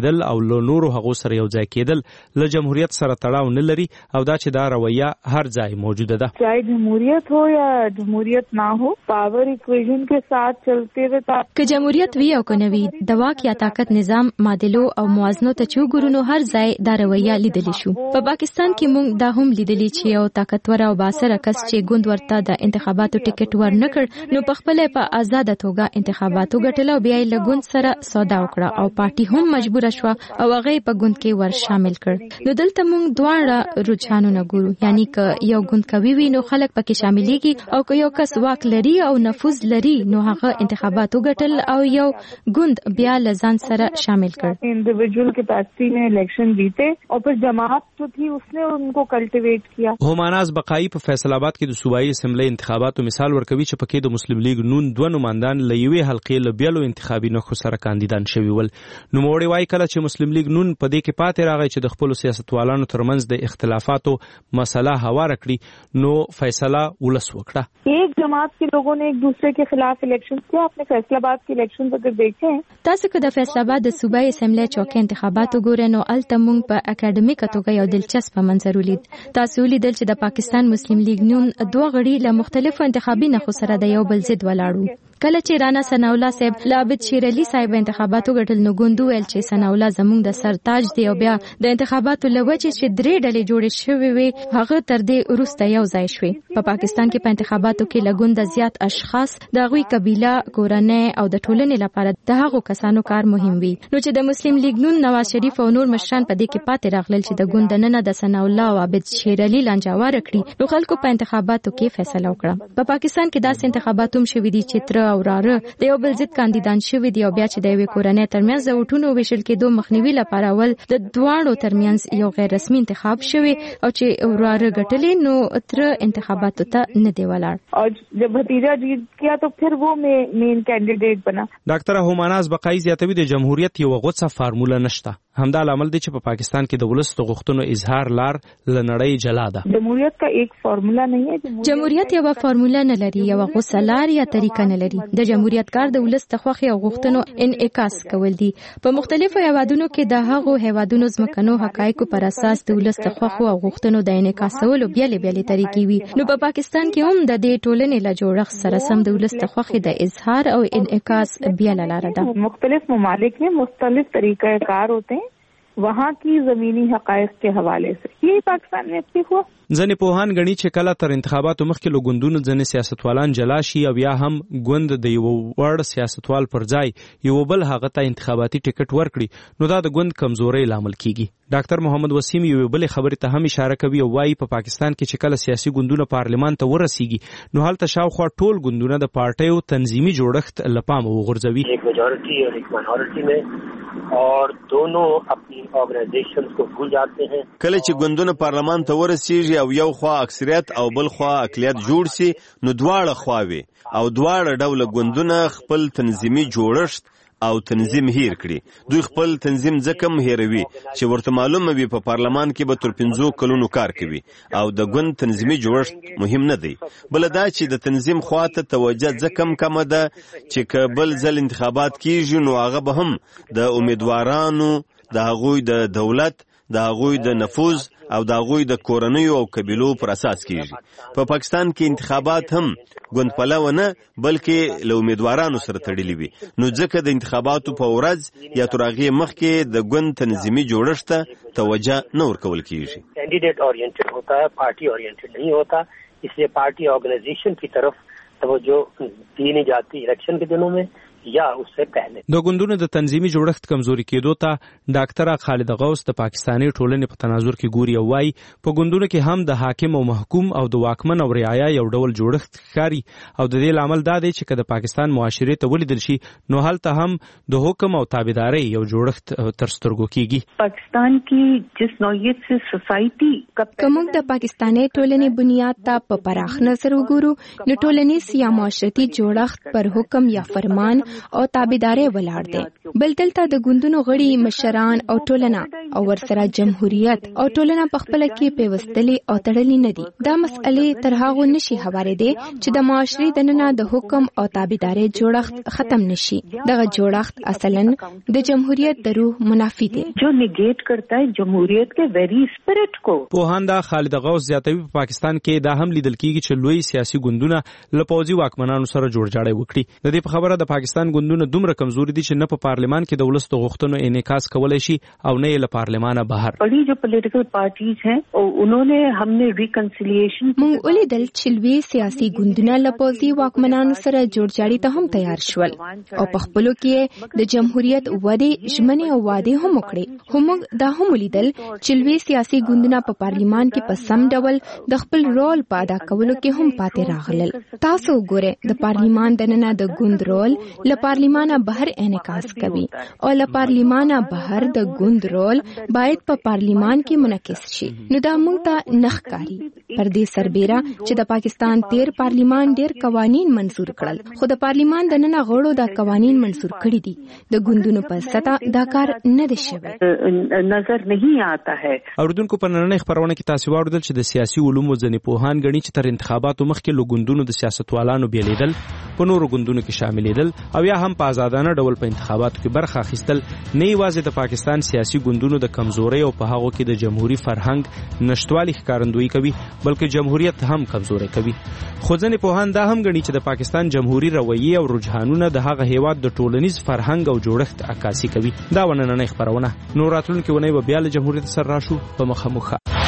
له نورو هغو سره یو ځای کېدل له جمهوریت سره تړاو نه لري او دا چې دا رویه هر ځای موجوده ده. چاہے جمهوریت ہو یا جمهوریت نہ ہو، پاور ایکویژن کے ساتھ چلتے ہوئے که جمهوریت وی او کنه وی د واک یا طاقت نظام معادلو او موازنو ته چې ګورونو هر ځای دا رویه لیدل شو. په پاکستان کې موږ دا هم لیدلی چې یو طاقتور او باسره کس چې ګوند ورته د انتخاباتو ټیکټ ورنکړ نو په خپل په آزاد توګه انتخاباتو ګټل او بیا یې ګوند سره سودا وکړه او پارټي هم مجبور شو او هغه په ګوند کې ور شامل کړ. نو دلته موږ دواړه رجحانونه ګورو، یعنی که یو ګوند کوي وي نو خلک پکې شاملېږي او که یو کس واک لري او نفوذ لري نو هغه انتخاباتو ګټل او یو ګوند بیا لزان سره شامل کړ. انډیویډوال کیپاسٹی میں الیکشن جیتے اور پھر جماعت جو تھی اس نے ان کو کلٹیویٹ کیا. هماناز بقایی په فیصل آباد کې د صوبایي اسمبلی انتخاباتو مثال ورکوي چې پکې د مسلم لیگ نون دوه نمائندان له یوې حلقې له بیلو انتخابي نښو سره کاندیدان شوي ول. نوموړي وایي کله چې مسلم لیگ نون په دې کې پاتې راغی چې د خپلو سیاستوالانو ترمنځ د اختلافاتو مسله هواره کړي نو فیصله ولس وکړه. ایک جماعت کے لوگوں نے ایک دوسرے کے خلاف الیکشن کیا. آپ نے فیصل آباد کے الیکشن اگر دیکھے ہیں تاسو که د فیصل آباد د صوبایي اسمبلی چوکۍ انتخاباتو ګورئ نو الته موږ په اکیډمیکه توګه یو دلچسپه منظر ولید. تاسو ولیدل چې د پاکستان مسلم لیگ نون دوه غړي له مختلفو انتخابي نښو سره د یو بل ضد ولاړو. کله چې رانا ثناءالله صاحب لابد شیر علي صاحب انتخاباتو ګټل نو ګوند ویل چې ثناءالله زموږ د سر تاج دی او بیا د انتخاباتو لوجه چې درې ډلې جوړې شوې وي هغه تر دې وروسته یو ځای شوې. په پاکستان کې په انتخاباتو کې لګوند زیات اشخاص د غوي قبيله کورنۍ او د ټولنې لپاره د هغو کسانو کار مهم وي. نو چې د مسلم لیگ نون نواز شریف او نور مشران په دې کې پاتې راغلل چې د ګوند نن د ثناءالله او عابد شیر علي لنجاوار کړي نو خلکو په انتخاباتو کې فیصله وکړه. په پاکستان کې داسې انتخابات هم شوي دي چې تر او راره د یو بل ضد کاندیدان شوي دي او بیا چې د یوې کورنۍ ترمنځ د وټونو ویشل کېدو مخنیوي لپاره ول د دواړو ترمنځ یو غیر رسمي انتخاب شوی او چې وراره ګټلې نو تر انتخاباتو ته نه دی ولاړ او جب بھتیجا جیت کیا تو پھر وہ مین کینډیډیټ بنا. ډاکټر هماناز بقایی زیاتوي د جمهوریت یو غوڅه فارموله نشته. همدا لامل دی چې په پاکستان کې د ولس د غوښتنو اظهار لار لنړۍ جلا ده. جمهوریت کا ایک فارمولا نه ہے. جمهوریت یو فارمولا نه لري، یو غوڅه لار یا طریقه نه لري. د جمهوریت کار د ولس د خوښۍ او غوښتنو انعکاس کول دي. په مختلفو هیوادونو کې د هغو هیوادونو ځمکنو حقایقو پر اساس د ولس د خوښو او غوښتنو د انعکاسولو بیلې طریقې وي. نو په پاکستان کې هم د دې ټولنې له جوړښت سره سم د ولس د خوښۍ د اظهار او انعکاس بیل لار ده. مختلف ممالک میں مختلف طریقہ کار ہوتے ہیں وہاں کی زمینی حقائق کے حوالے سے. یہ پاکستان میں اکتیف ہوا. ځنې پوهان غني چې کله تر انتخاباتو مخکې له ګوندونو ځنې سیاستوالان جلا شي او یا هم ګوند د یو وړ سیاستوال پر ځای یو بل هغه ته انتخاباتي ټیکټ ورکړي نو دا د ګوند کمزوري لامل کیږي. ډاکټر محمد وسیم یو بل خبرې ته هم اشاره کوي او وايي په پاکستان کې چې کله سیاسي ګوندونه پارلمان ته ورسیږي نو هلته شاوخوا ټول ګوندونه د پارټیو تنظیمي جوړښت لپاره وغورځوي. ایک میجورٹی اور ایک مائنورٹی میں اور دونوں اپنی آرگنائزیشنز کو بھول جاتے ہیں. کله چې ګوندونه پارلمان ته ورسیږي او یو خوا اکثریت او بل خوا اقلیت جوړ سي نو دواړه خواوي او دواړه ډول ګوندونه خپل تنظیمي جوړښت او تنظیم هیر کړي. دوی خپل تنظیم ځکه هیروي چې ورته معلومه وي په پارلمان کې به تر 15 کلونو کار کوي او د ګوند تنظیمي جوړښت مهم نه دی. بل دا چې د تنظیم خواته توجه ځکه کم ده چې کبل ځل انتخابات کیږي نو هغه به هم د امیدوارانو د هغوی د دولت د هغوی د نفوذ او د هغوی د کورنیو او قبیلو پر اساس کیږي. په پاکستان کې انتخابات هم ګوند پلوه نه بلکې له امیدوارانو سره تړلي وي نو ځکه د انتخاباتو په ورځ یا تر هغې مخکې د ګوند تنظیمي جوړښت ته توجه نه ورکول کیږي. کینډیډیټ اورینټډ ہوتا ہے، پارٹی اورینټډ نہیں ہوتا. اس لیے پارٹی آرگنائزیشن کی طرف توجہ دی نہیں جاتی الیکشن کے دنوں میں یا اس سے پہلے. د ګوندونو د تنظیمي جوړښت کمزوري کېدو ته ډاکټر خالد غوث د پاکستاني ټولنې په تناظر کې ګوري او وايي په ګوندونو کې هم د حاکم او محکوم او د واکمن او رعایا یو ډول جوړښت ښکاري او د دې لامل دا دی چې که د پاکستان معاشرې ته ولیدل شي نو هلته هم د حکم او تابعدارۍ یو جوړښت تر سترګو کیږي. پاکستان کی جس نوعیت سے سوسایټي کومک د پاکستاني ټولنې بنیاد ته په پراخ نظر وګورو نو ټولنیز یا معاشرتي جوړښت پر حکم یا فرمان او تابعداري ولاړ دی. بل دلته د ګوندونو غړي، مشران او ټولنه او ورسره جمهوریت او ټولنه په خپل کې پیوستلي او تړلي نه دي. دا مسئلې تر هغه نشي هوارېدې چې د معاشري دننه د حکم او تابعداري جوړښت ختم نشي. دغه جوړښت اصلاً د جمهوریت د روح منافي دی جو نیګیټ کرتا ہے جمهوریت کے ویری اسپرٹ کو. پوهاندا خالد غوث زیاتوي په پاکستان کې دا هم لیدل کیږي چې لوی سیاسي ګوندونه له پوځي واکمنانو سره جوړجاړی وکړي. د دې په خبره د پاکستان ګوندونه دومره کمزوري دي چې نه په پارلمان کې د ولس د غوښتنو انعکاس کولای شي او نه له پارلمانه بهر. بڑی جو پولیټیکل پارټیز ہیں انہوں نے ہم نے ریکنسیلیشن مونږ ولیدل چې لوی سیاسي ګوندونه له پوځي واکمنانو سره جوړجاړی ته هم تیار شول او په خپلو کې د جمهوریت وعده ژمنې او وعده هم وکړي. هم دا هم ولیدل چې لوی سیاسي ګوندونه په پارلیمان کې په سم ډول د خپل رول په ادا کولو کې هم پاتې راغلل. تاسو وګورئ د پارلیمان دننه د ګوند رول له پارلیمانه بهر انعکاس کوي او له پارلیمانه بهر د ګوند رول باید په پارلیمان کې منعکس شي. نو دا موږ ته نخکاری پر دې سربېره چې د پاکستان تیر پارلیمان ډېر قوانین منظور کړل خو د پارلیمان دننه غړو دا قوانین منظور کړي دي. د ګوندونو په سطح دا کار نه دی شوی، نظر نہیں آتا ہے. اوردونکو په نننۍ خبرونه کې تاسو واوریدل چې د سیاسي علومو ځینې پوهان ګڼي چې تر انتخاباتو مخکې له ګوندونو د سیاستوالانو بیلیدل، په نورو ګوندونو کې شاملېدل او یا هم په آزادانه ډول په انتخاباتو کې برخه اخیستل نه یوازې د پاکستان سیاسي ګوندونو د کمزورۍ او په هغو کې د جمهوریت فرهنګ نشټوالي ښکارندویي کوي بلکې جمهوریت هم کمزوري کوي. خو ځینې پوهان دا هم ګڼي چې د پاکستان جمهوریت رویه او رجحانونه د هغه هیواد د ټولنیز فرهنګ او جوړښت عکاسي کوي. دا ونننۍ خبرونه. نور راتلونکي ونې به بیا له جمهوریت سره راشو په مخه.